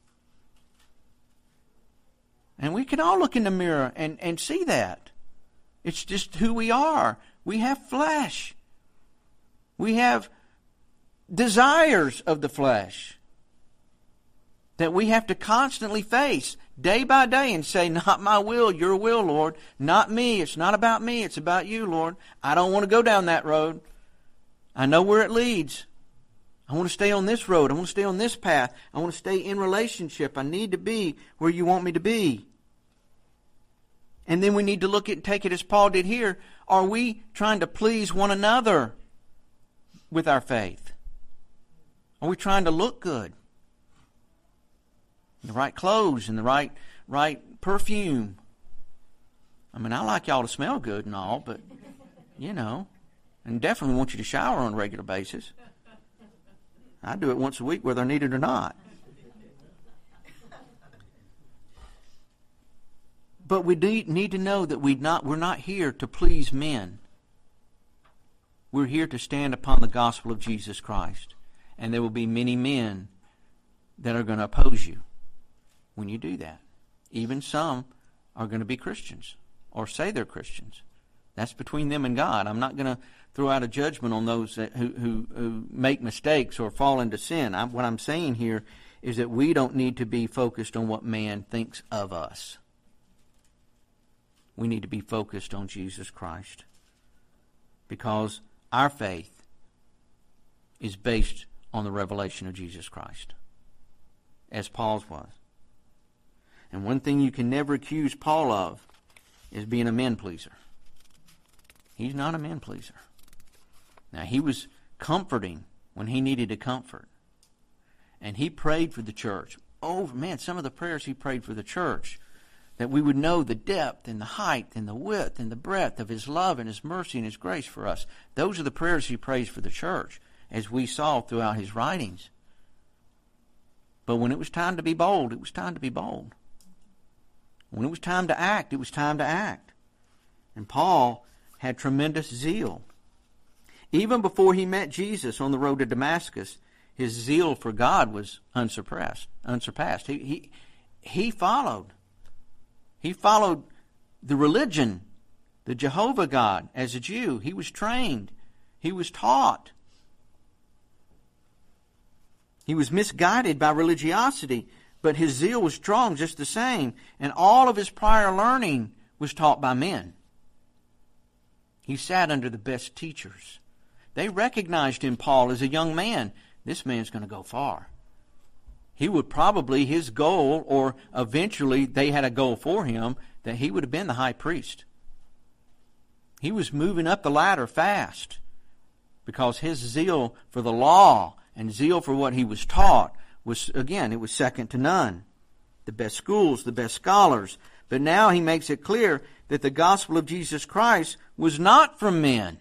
And we can all look in the mirror and, and see that. It's just who we are. We have flesh. We have desires of the flesh that we have to constantly face day by day and say, not my will, your will, Lord. Not me. It's not about me. It's about you, Lord. I don't want to go down that road. I know where it leads. I want to stay on this road. I want to stay on this path. I want to stay in relationship. I need to be where you want me to be. And then we need to look at and take it as Paul did here. Are we trying to please one another with our faith? Are we trying to look good? The right clothes and the right right perfume. I mean, I like y'all to smell good and all, but, you know, and definitely want you to shower on a regular basis. I do it once a week whether I need it or not. But we need to know that we not, we're not here to please men. We're here to stand upon the gospel of Jesus Christ. And there will be many men that are going to oppose you when you do that. Even some are going to be Christians or say they're Christians. That's between them and God. I'm not going to throw out a judgment on those that, who, who, who make mistakes or fall into sin. I, what I'm saying here is that we don't need to be focused on what man thinks of us. We need to be focused on Jesus Christ, because our faith is based on the revelation of Jesus Christ, as Paul's was. And one thing you can never accuse Paul of is being a man pleaser. He's not a man pleaser. Now, he was comforting when he needed to comfort. And he prayed for the church. Oh, man, some of the prayers he prayed for the church, that we would know the depth and the height and the width and the breadth of His love and His mercy and His grace for us. Those are the prayers he prays for the church, as we saw throughout his writings. But when it was time to be bold, it was time to be bold. When it was time to act, it was time to act. And Paul had tremendous zeal. Even before he met Jesus on the road to Damascus, his zeal for God was unsurpassed. Unsurpassed. He he he followed. He followed the religion, the Jehovah God, as a Jew. He was trained. He was taught. He was misguided by religiosity, but his zeal was strong just the same, and all of his prior learning was taught by men. He sat under the best teachers. They recognized in Paul as a young man, this man's going to go far. He would probably, his goal, or eventually they had a goal for him, that he would have been the high priest. He was moving up the ladder fast because his zeal for the law and zeal for what he was taught was, again, it was second to none. The best schools, the best scholars. But now he makes it clear that the gospel of Jesus Christ was not from men.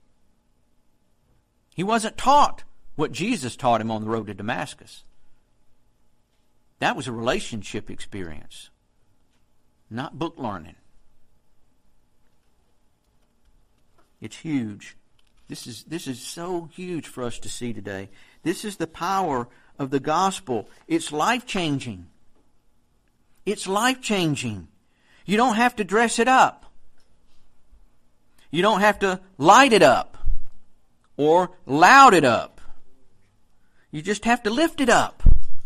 He wasn't taught what Jesus taught him on the road to Damascus. That was a relationship experience, not book learning. It's huge. This is, this is so huge for us to see today. This is the power of the gospel. It's life-changing. It's life-changing. You don't have to dress it up. You don't have to light it up or loud it up. You just have to lift it up.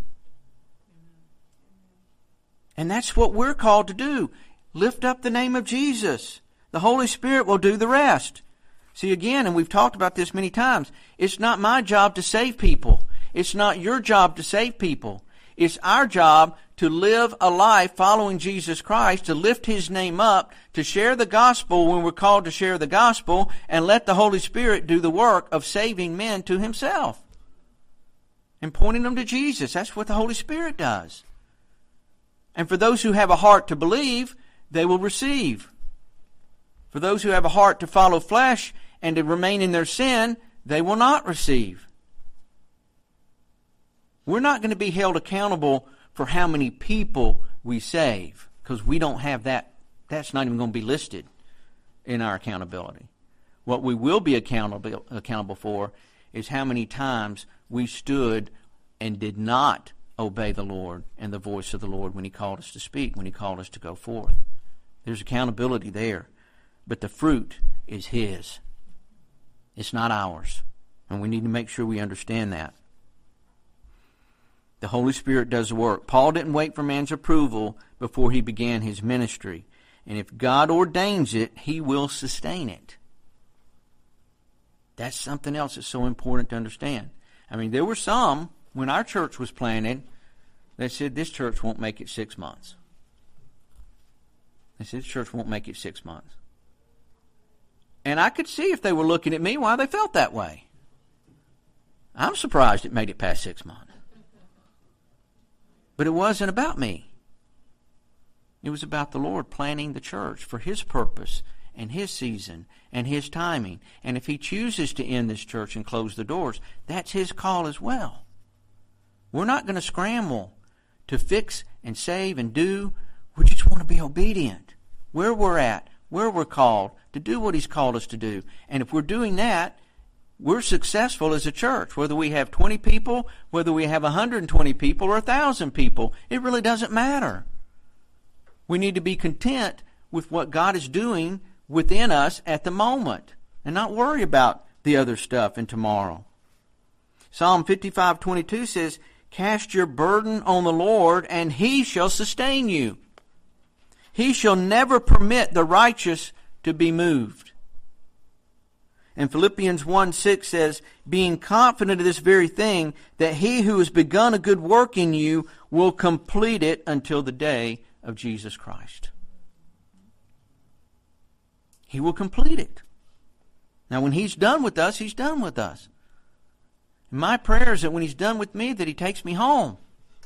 And that's what we're called to do. Lift up the name of Jesus. The Holy Spirit will do the rest. See, again, and we've talked about this many times, it's not my job to save people. It's not your job to save people. It's our job to live a life following Jesus Christ, to lift His name up, to share the gospel when we're called to share the gospel, and let the Holy Spirit do the work of saving men to Himself and pointing them to Jesus. That's what the Holy Spirit does. And for those who have a heart to believe, they will receive. For those who have a heart to follow flesh and to remain in their sin, they will not receive. We're not going to be held accountable for how many people we save, because we don't have that. That's not even going to be listed in our accountability. What we will be accountable accountable for is how many times we stood and did not obey the Lord and the voice of the Lord when He called us to speak, when He called us to go forth. There's accountability there. But the fruit is His. It's not ours. And we need to make sure we understand that. The Holy Spirit does the work. Paul didn't wait for man's approval before he began his ministry. And if God ordains it, He will sustain it. That's something else that's so important to understand. I mean, there were some, when our church was planted, that said, this church won't make it six months. They said, this church won't make it six months. And I could see if they were looking at me why they felt that way. I'm surprised it made it past six months. But it wasn't about me. It was about the Lord planning the church for His purpose and His season and His timing. And if He chooses to end this church and close the doors, that's His call as well. We're not going to scramble to fix and save and do. We just want to be obedient where we're at, where we're called, to do what He's called us to do. And if we're doing that, we're successful as a church. Whether we have twenty people, whether we have one hundred twenty people or one thousand people, it really doesn't matter. We need to be content with what God is doing within us at the moment and not worry about the other stuff and tomorrow. Psalm fifty-five twenty-two says, cast your burden on the Lord and He shall sustain you. He shall never permit the righteous to be moved. And Philippians one six says, being confident of this very thing, that He who has begun a good work in you will complete it until the day of Jesus Christ. He will complete it. Now when He's done with us, He's done with us. And my prayer is that when He's done with me, that He takes me home.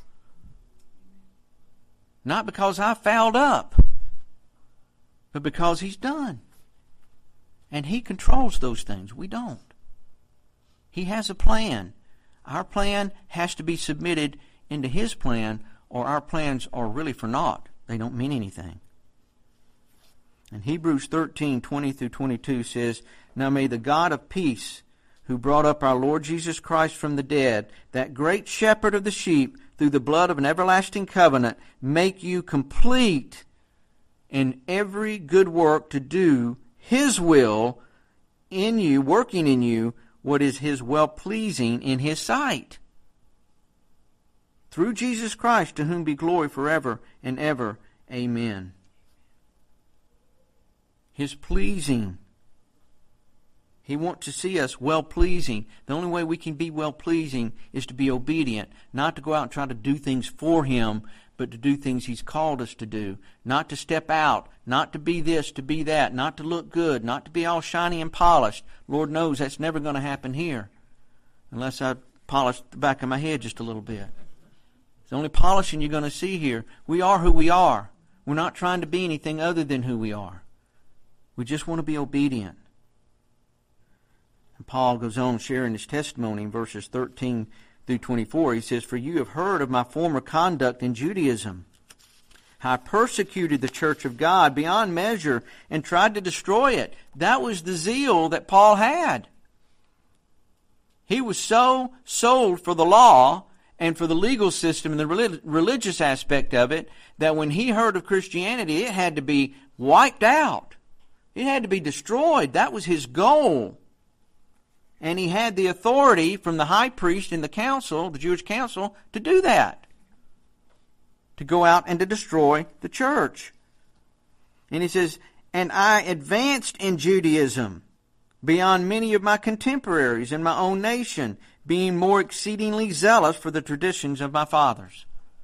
Not because I fouled up, but because He's done. And He controls those things. We don't. He has a plan. Our plan has to be submitted into His plan, or our plans are really for naught. They don't mean anything. And Hebrews thirteen twenty through twenty-two says, now may the God of peace, who brought up our Lord Jesus Christ from the dead, that great shepherd of the sheep, through the blood of an everlasting covenant, make you complete in every good work to do His will in you, working in you what is His well-pleasing in His sight. through Jesus Christ, to whom be glory forever and ever. Amen. His pleasing. He wants to see us well-pleasing. The only way we can be well-pleasing is to be obedient, not to go out and try to do things for Him, but to do things He's called us to do. Not to step out, not to be this, to be that, not to look good, not to be all shiny and polished. Lord knows that's never going to happen here, unless I polish the back of my head just a little bit. It's the only polishing you're going to see here. We are who we are. We're not trying to be anything other than who we are. We just want to be obedient. And Paul goes on sharing his testimony in verses thirteen through twenty-four. He says, "For you have heard of my former conduct in Judaism, how I persecuted the church of God beyond measure and tried to destroy it." That was the zeal that Paul had. He was so sold for the law and for the legal system and the relig- religious aspect of it that when he heard of Christianity, it had to be wiped out. It had to be destroyed. That was his goal. And he had the authority from the high priest and the council, the Jewish council, to do that. To go out and to destroy the church. And he says, "And I advanced in Judaism beyond many of my contemporaries in my own nation, being more exceedingly zealous for the traditions of my fathers."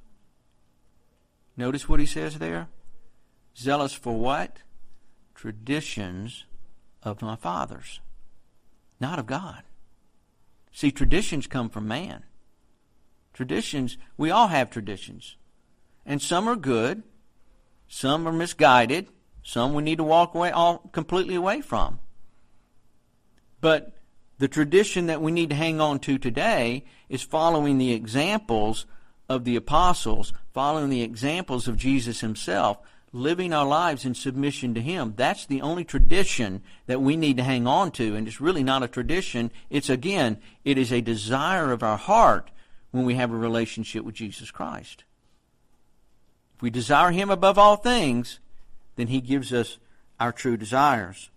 Notice what he says there. Zealous for what? Traditions of my fathers. Not of God. See, traditions come from man. Traditions, we all have traditions. And some are good. Some are misguided. Some we need to walk away all completely away from. But the tradition that we need to hang on to today is following the examples of the apostles, following the examples of Jesus Himself, living our lives in submission to Him. That's the only tradition that we need to hang on to. And it's really not a tradition. It's, again, it is a desire of our heart when we have a relationship with Jesus Christ. If we desire Him above all things, then He gives us our true desires.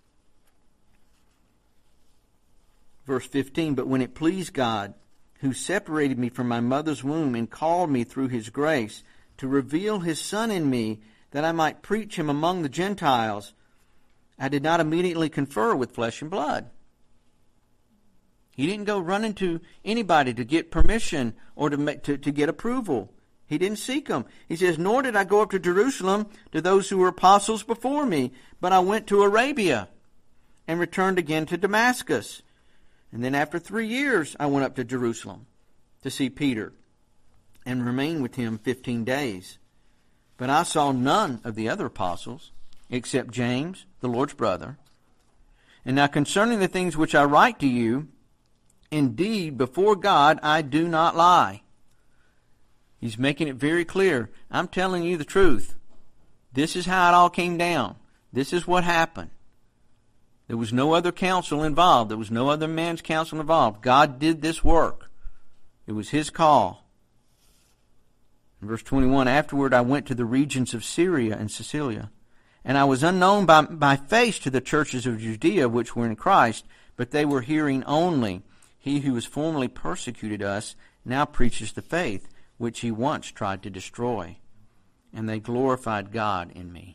Verse fifteen, "But when it pleased God, who separated me from my mother's womb and called me through His grace, to reveal His Son in me, that I might preach Him among the Gentiles, I did not immediately confer with flesh and blood." He didn't go running to anybody to get permission or to, make, to, to get approval. He didn't seek them. He says, "Nor did I go up to Jerusalem to those who were apostles before me, but I went to Arabia and returned again to Damascus. And then after three years, I went up to Jerusalem to see Peter and remained with him fifteen days. But I saw none of the other apostles, except James, the Lord's brother. And now concerning the things which I write to you, indeed, before God I do not lie." He's making it very clear. I'm telling you the truth. This is how it all came down. This is what happened. There was no other counsel involved. There was no other man's counsel involved. God did this work. It was His call. In verse twenty-one, "Afterward I went to the regions of Syria and Cilicia, and I was unknown by, by face to the churches of Judea which were in Christ, but they were hearing only. He who was formerly persecuted us now preaches the faith, which he once tried to destroy. And they glorified God in me."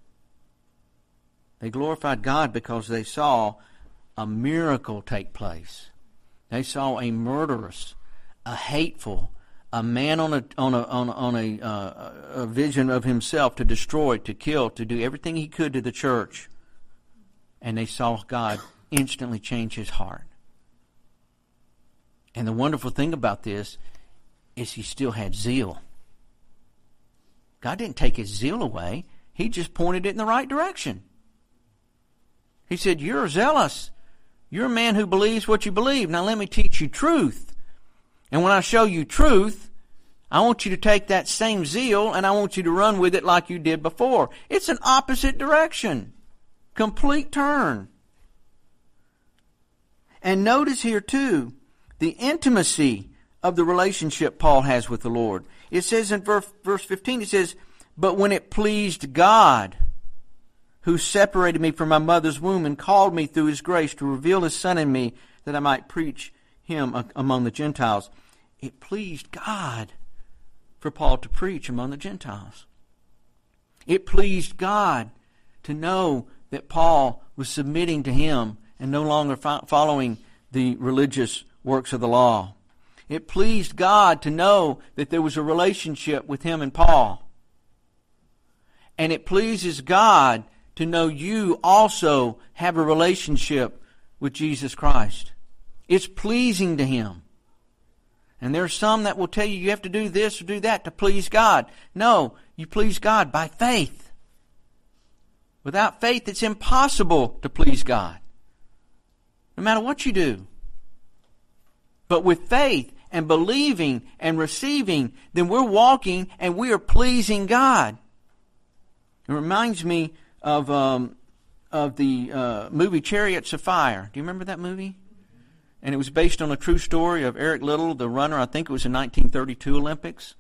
They glorified God because they saw a miracle take place. They saw a murderous, a hateful, a man on a on a on a, on a, uh, a vision of himself to destroy, to kill, to do everything he could to the church, and they saw God instantly change his heart. And the wonderful thing about this is he still had zeal. God didn't take his zeal away. He just pointed it in the right direction. He said, "You're zealous. You're a man who believes what you believe. Now let me teach you truth. And when I show you truth, I want you to take that same zeal and I want you to run with it like you did before." It's an opposite direction. Complete turn. And notice here too, the intimacy of the relationship Paul has with the Lord. It says in verse, verse fifteen, it says, "But when it pleased God, who separated me from my mother's womb and called me through His grace to reveal His Son in me, that I might preach Him among the Gentiles." It pleased God for Paul to preach among the Gentiles. It pleased God to know that Paul was submitting to him and no longer fo- following the religious works of the law. It pleased God to know that there was a relationship with him and Paul. And it pleases God to know you also have a relationship with Jesus Christ. It's pleasing to him. And there are some that will tell you you have to do this or do that to please God. No, you please God by faith. Without faith, it's impossible to please God. No matter what you do. But with faith and believing and receiving, then we're walking and we are pleasing God. It reminds me of um, of the uh, movie Chariots of Fire. Do you remember that movie? And it was based on a true story of Eric Liddell, the runner. I think it was in nineteen thirty-two Olympics.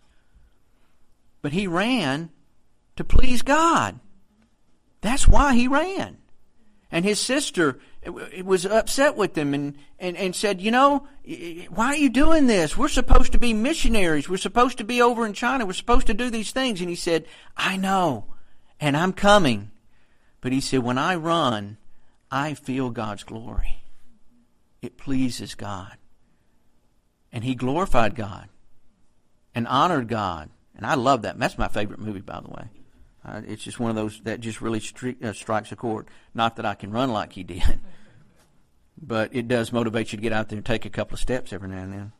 But he ran to please God. That's why he ran. And his sister was upset with him and, and, and said, you know, why are you doing this? We're supposed to be missionaries. We're supposed to be over in China. We're supposed to do these things. And he said, I know, and I'm coming. But he said, when I run, I feel God's glory. It pleases God. And he glorified God and honored God. And I love that. That's my favorite movie, by the way. Uh, it's just one of those that just really stri- uh, strikes a chord. Not that I can run like he did, but it does motivate you to get out there and take a couple of steps every now and then.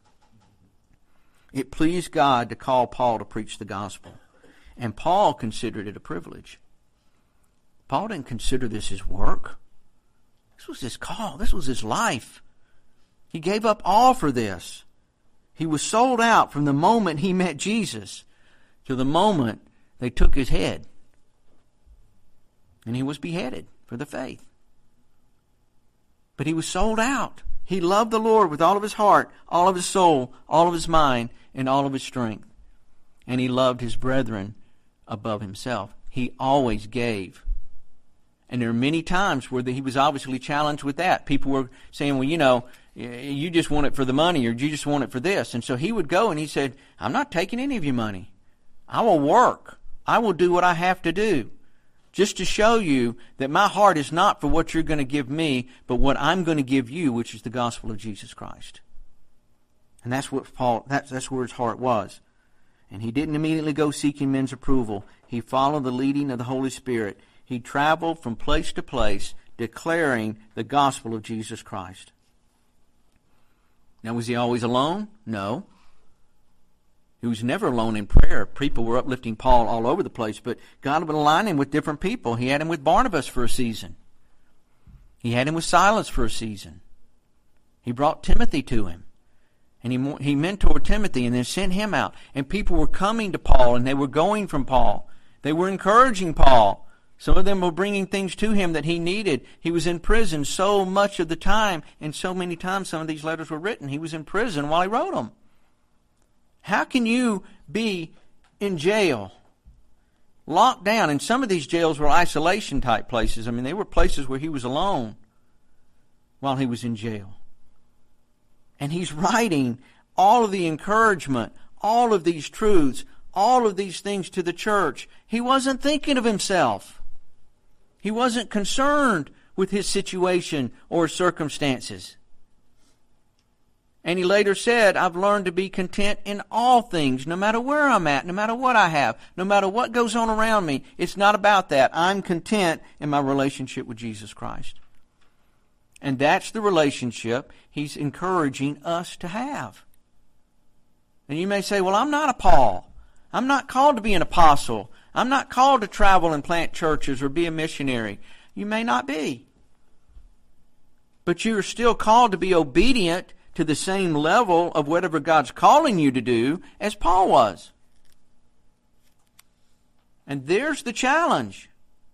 It pleased God to call Paul to preach the gospel. And Paul considered it a privilege. Paul didn't consider this his work. This was his call. This was his life. He gave up all for this. He was sold out from the moment he met Jesus to the moment they took his head. And he was beheaded for the faith. But he was sold out. He loved the Lord with all of his heart, all of his soul, all of his mind, and all of his strength. And he loved his brethren above himself. He always gave. And there are many times where he was obviously challenged with that. People were saying, well, you know, you just want it for the money, or you just want it for this. And so he would go and he said, I'm not taking any of your money. I will work. I will do what I have to do, just to show you that my heart is not for what you're going to give me, but what I'm going to give you, which is the gospel of Jesus Christ. And that's what Paul, that's, that's where his heart was. And he didn't immediately go seeking men's approval. He followed the leading of the Holy Spirit. He traveled from place to place, declaring the gospel of Jesus Christ. Now, was he always alone? No. He was never alone in prayer. People were uplifting Paul all over the place, but God would align him with different people. He had him with Barnabas for a season. He had him with Silas for a season. He brought Timothy to him. And he he mentored Timothy and then sent him out. And people were coming to Paul and they were going from Paul. They were encouraging Paul. Some of them were bringing things to him that he needed. He was in prison so much of the time, and so many times some of these letters were written. He was in prison while he wrote them. How can you be in jail, locked down? And some of these jails were isolation type places. I mean, they were places where he was alone while he was in jail. And he's writing all of the encouragement, all of these truths, all of these things to the church. He wasn't thinking of himself. He wasn't concerned with his situation or circumstances. And he later said, I've learned to be content in all things, no matter where I'm at, no matter what I have, no matter what goes on around me. It's not about that. I'm content in my relationship with Jesus Christ. And that's the relationship he's encouraging us to have. And you may say, well, I'm not a Paul. I'm not called to be an apostle. I'm not called to travel and plant churches or be a missionary. You may not be. But you are still called to be obedient to the same level of whatever God's calling you to do as Paul was. And there's the challenge.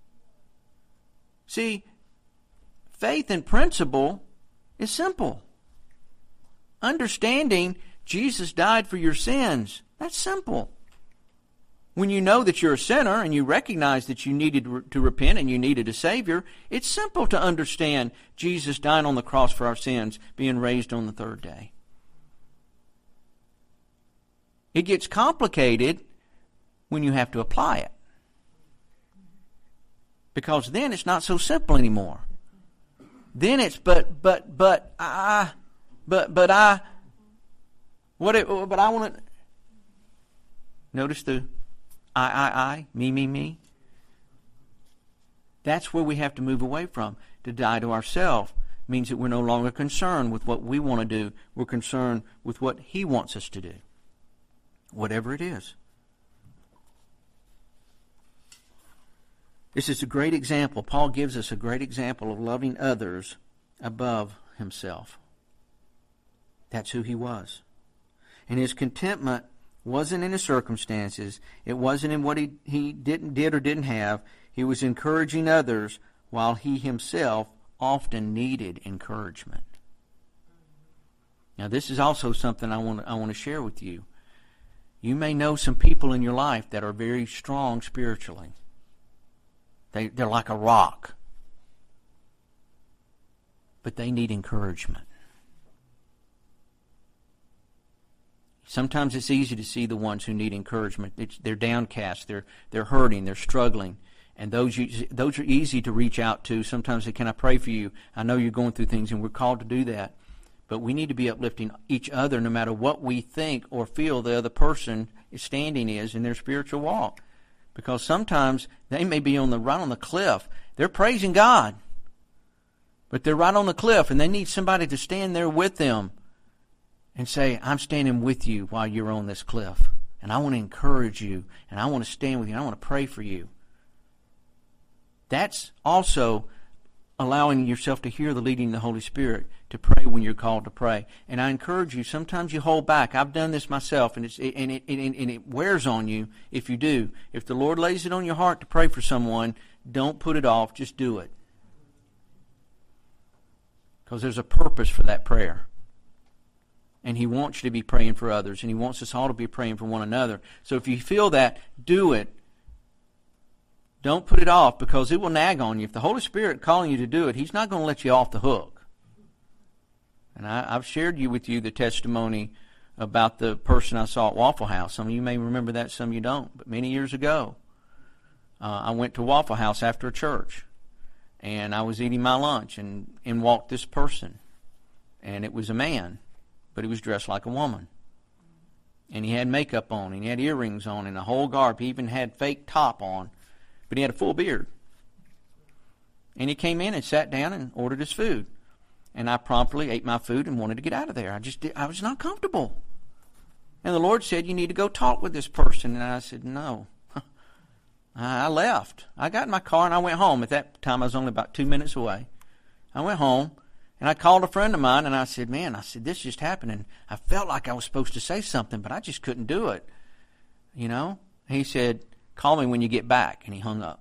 See, faith and principle is simple. Understanding Jesus died for your sins, that's simple. When you know that you're a sinner and you recognize that you needed to repent and you needed a Savior, it's simple to understand Jesus dying on the cross for our sins, being raised on the third day. It gets complicated when you have to apply it. Because then it's not so simple anymore. Then it's but but but I but but I what it, but I want to notice the I I I me me me. That's where we have to move away from. To die to ourselves means that we're no longer concerned with what we want to do. We're concerned with what He wants us to do. Whatever it is. This is a great example. Paul gives us a great example of loving others above himself. That's who he was. And his contentment wasn't in his circumstances. It wasn't in what he, he didn't did or didn't have. He was encouraging others while he himself often needed encouragement. Now, this is also something I want, I want to share with you. You may know some people in your life that are very strong spiritually. They, they're like a rock. But they need encouragement. Sometimes it's easy to see the ones who need encouragement. It's, they're downcast, they're, they're hurting, they're struggling. And those, those are easy to reach out to. Sometimes they, can I pray for you? I know you're going through things, and we're called to do that. But we need to be uplifting each other no matter what we think or feel the other person is standing is in their spiritual walk. Because sometimes they may be on the right on the cliff. They're praising God. But they're right on the cliff, and they need somebody to stand there with them and say, I'm standing with you while you're on this cliff. And I want to encourage you, and I want to stand with you, and I want to pray for you. That's also allowing yourself to hear the leading of the Holy Spirit to pray when you're called to pray. And I encourage you, sometimes you hold back. I've done this myself, and, it's, and, it, and, and it wears on you if you do. If the Lord lays it on your heart to pray for someone, don't put it off. Just do it. Because there's a purpose for that prayer. And He wants you to be praying for others, and He wants us all to be praying for one another. So if you feel that, do it. Don't put it off, because it will nag on you. If the Holy Spirit calling you to do it, He's not going to let you off the hook. And I, I've shared you with you the testimony about the person I saw at Waffle House. Some of you may remember that, some of you don't. But many years ago, uh, I went to Waffle House after a church, and I was eating my lunch, and in walked this person. And it was a man, but he was dressed like a woman. And he had makeup on, and he had earrings on, and a whole garb. He even had fake top on. But he had a full beard. And he came in and sat down and ordered his food. And I promptly ate my food and wanted to get out of there. I just did, I was not comfortable. And the Lord said, you need to go talk with this person. And I said, no. I left. I got in my car and I went home. At that time, I was only about two minutes away. I went home and I called a friend of mine and I said, man, I said, this just happened. And I felt like I was supposed to say something, but I just couldn't do it. You know? He said, call me when you get back. And he hung up.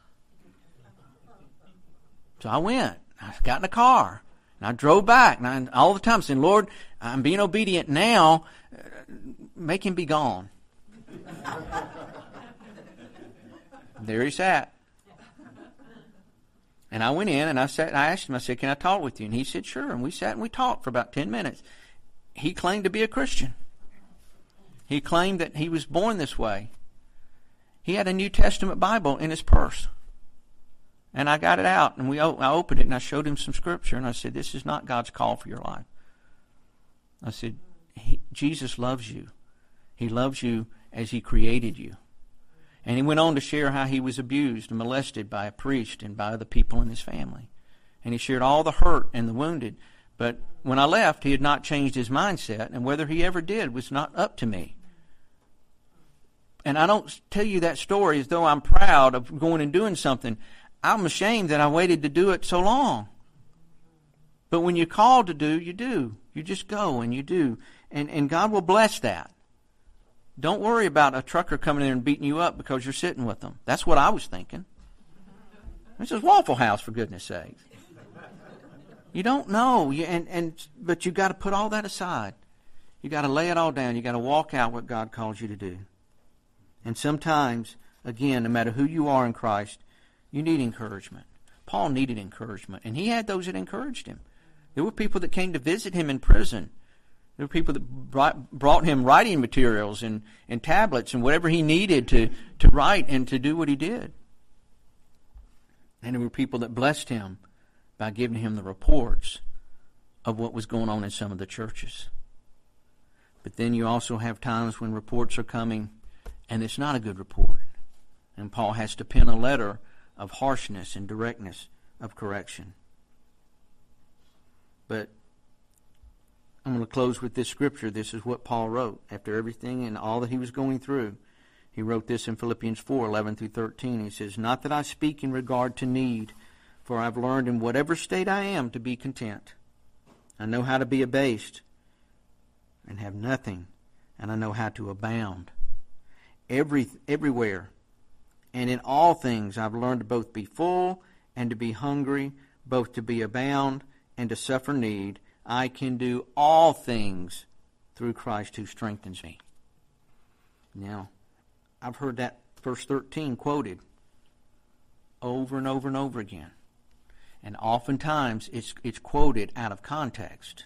So I went. I got in the car. And I drove back. And I, all the time saying, Lord, I'm being obedient now. Make him be gone. There he sat. And I went in and I sat and I asked him, I said, can I talk with you? And he said, sure. And we sat and we talked for about ten minutes. He claimed to be a Christian. He claimed that he was born this way. He had a New Testament Bible in his purse. And I got it out, and we I opened it, and I showed him some scripture, and I said, this is not God's call for your life. I said, he, Jesus loves you. He loves you as He created you. And he went on to share how he was abused and molested by a priest and by other people in his family. And he shared all the hurt and the wounded. But when I left, he had not changed his mindset, and whether he ever did was not up to me. And I don't tell you that story as though I'm proud of going and doing something. I'm ashamed that I waited to do it so long. But when you're called to do, you do. You just go and you do. And, and God will bless that. Don't worry about a trucker coming in and beating you up because you're sitting with them. That's what I was thinking. This is Waffle House, for goodness sakes. You don't know. You, and, and, but you've got to put all that aside. You've got to lay it all down. You've got to walk out what God calls you to do. And sometimes, again, no matter who you are in Christ, you need encouragement. Paul needed encouragement, and he had those that encouraged him. There were people that came to visit him in prison There were people that brought, brought him writing materials and, and tablets and whatever he needed to, to write and to do what he did. And there were people that blessed him by giving him the reports of what was going on in some of the churches. But then you also have times when reports are coming and it's not a good report. And Paul has to pen a letter of harshness and directness of correction. But I'm going to close with this scripture. This is what Paul wrote after everything and all that he was going through. He wrote this in Philippians four, eleven through thirteen. He says, "Not that I speak in regard to need, for I've learned in whatever state I am to be content. I know how to be abased and have nothing, and I know how to abound. Every, everywhere and in all things I've learned to both be full and to be hungry, both to be abound and to suffer need. I can do all things through Christ who strengthens me." Now, I've heard that verse thirteen quoted over and over and over again. And oftentimes it's it's quoted out of context.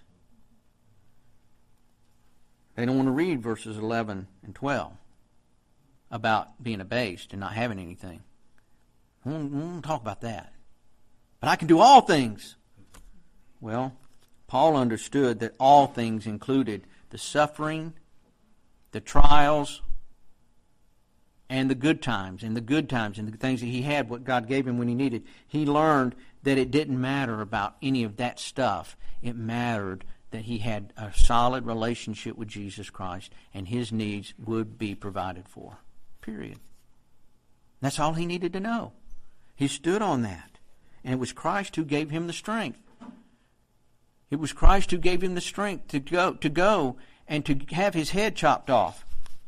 They don't want to read verses eleven and twelve about being abased and not having anything. We don't, we don't talk about that. But I can do all things. Well, Paul understood that all things included the suffering, the trials, and the good times, and the good times, and the things that he had, what God gave him when he needed. He learned that it didn't matter about any of that stuff. It mattered that he had a solid relationship with Jesus Christ, and his needs would be provided for. Period. That's all he needed to know. He stood on that. And it was Christ who gave him the strength. It was Christ who gave him the strength to go, to go and to have his head chopped off.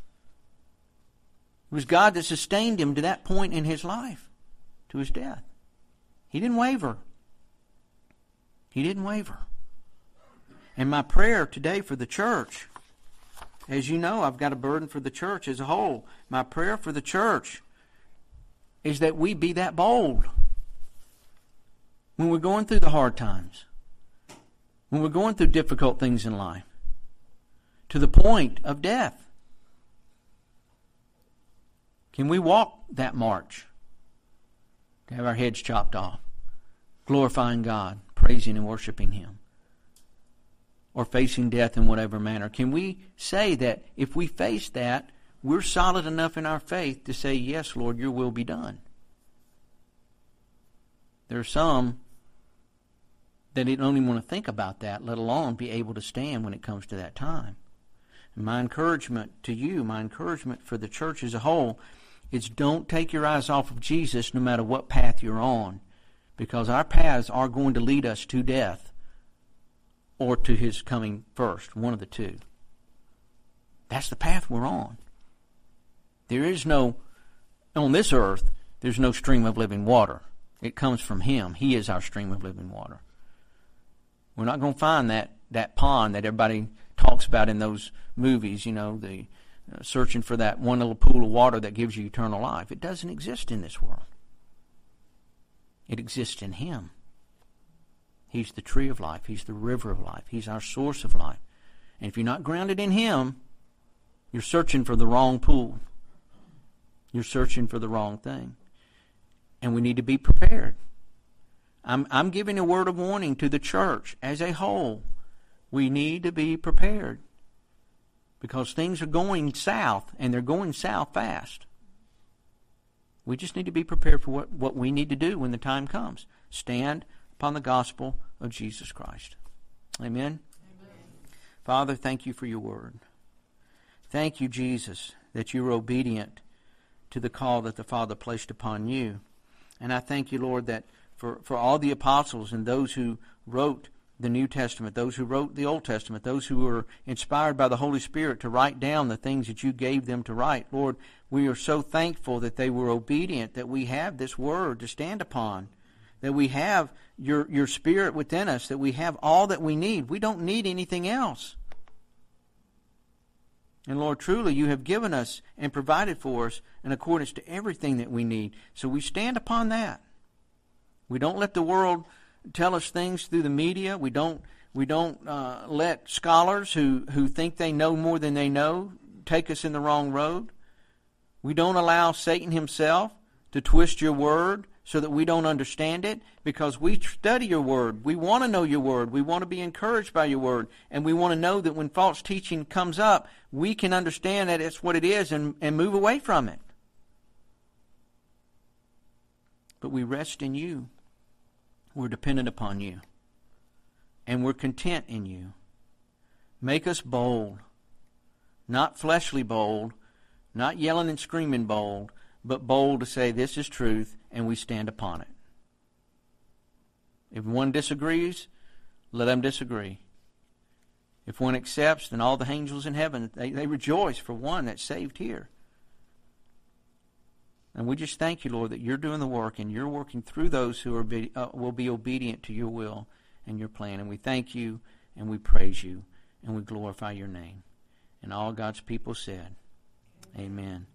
It was God that sustained him to that point in his life, to his death. He didn't waver. He didn't waver. And my prayer today for the church, as you know, I've got a burden for the church as a whole. My prayer for the church is that we be that bold when we're going through the hard times, when we're going through difficult things in life, to the point of death. Can we walk that march to have our heads chopped off, glorifying God, praising and worshiping Him, or facing death in whatever manner? Can we say that if we face that, we're solid enough in our faith to say, "Yes, Lord, your will be done"? There are some that don't even want to think about that, let alone be able to stand when it comes to that time. And my encouragement to you, my encouragement for the church as a whole, is don't take your eyes off of Jesus no matter what path you're on, because our paths are going to lead us to death or to His coming first, one of the two. That's the path we're on. There is no, on this earth, there's no stream of living water. It comes from Him. He is our stream of living water. We're not going to find that, that pond that everybody talks about in those movies, you know, the uh, searching for that one little pool of water that gives you eternal life. It doesn't exist in this world. It exists in Him. He's the tree of life. He's the river of life. He's our source of life. And if you're not grounded in Him, you're searching for the wrong pool. You're searching for the wrong thing. And we need to be prepared. I'm, I'm giving a word of warning to the church as a whole. We need to be prepared, because things are going south, and they're going south fast. We just need to be prepared for what, what we need to do when the time comes. Stand upon the gospel of Jesus Christ. Amen? Amen. Father, thank you for your word. Thank you, Jesus, that you were obedient to the call that the Father placed upon you. And I thank you, Lord, that for, for all the apostles and those who wrote the New Testament, those who wrote the Old Testament, those who were inspired by the Holy Spirit to write down the things that you gave them to write, Lord, we are so thankful that they were obedient, that we have this word to stand upon, that we have your, your Spirit within us, that we have all that we need. We don't need anything else. And Lord, truly you have given us and provided for us in accordance to everything that we need. So we stand upon that. We don't let the world tell us things through the media. We don't We don't uh, let scholars who, who think they know more than they know take us in the wrong road. We don't allow Satan himself to twist your word so that we don't understand it, because we study your word. We want to know your word. We want to be encouraged by your word. And we want to know that when false teaching comes up, we can understand that it's what it is and, and move away from it. But we rest in you. We're dependent upon you. And we're content in you. Make us bold. Not fleshly bold, not yelling and screaming bold, but bold to say this is truth and we stand upon it. If one disagrees, let them disagree. If one accepts, then all the angels in heaven, they, they rejoice for one that's saved here. And we just thank you, Lord, that you're doing the work and you're working through those who are be, uh, will be obedient to your will and your plan. And we thank you and we praise you and we glorify your name. And all God's people said, amen.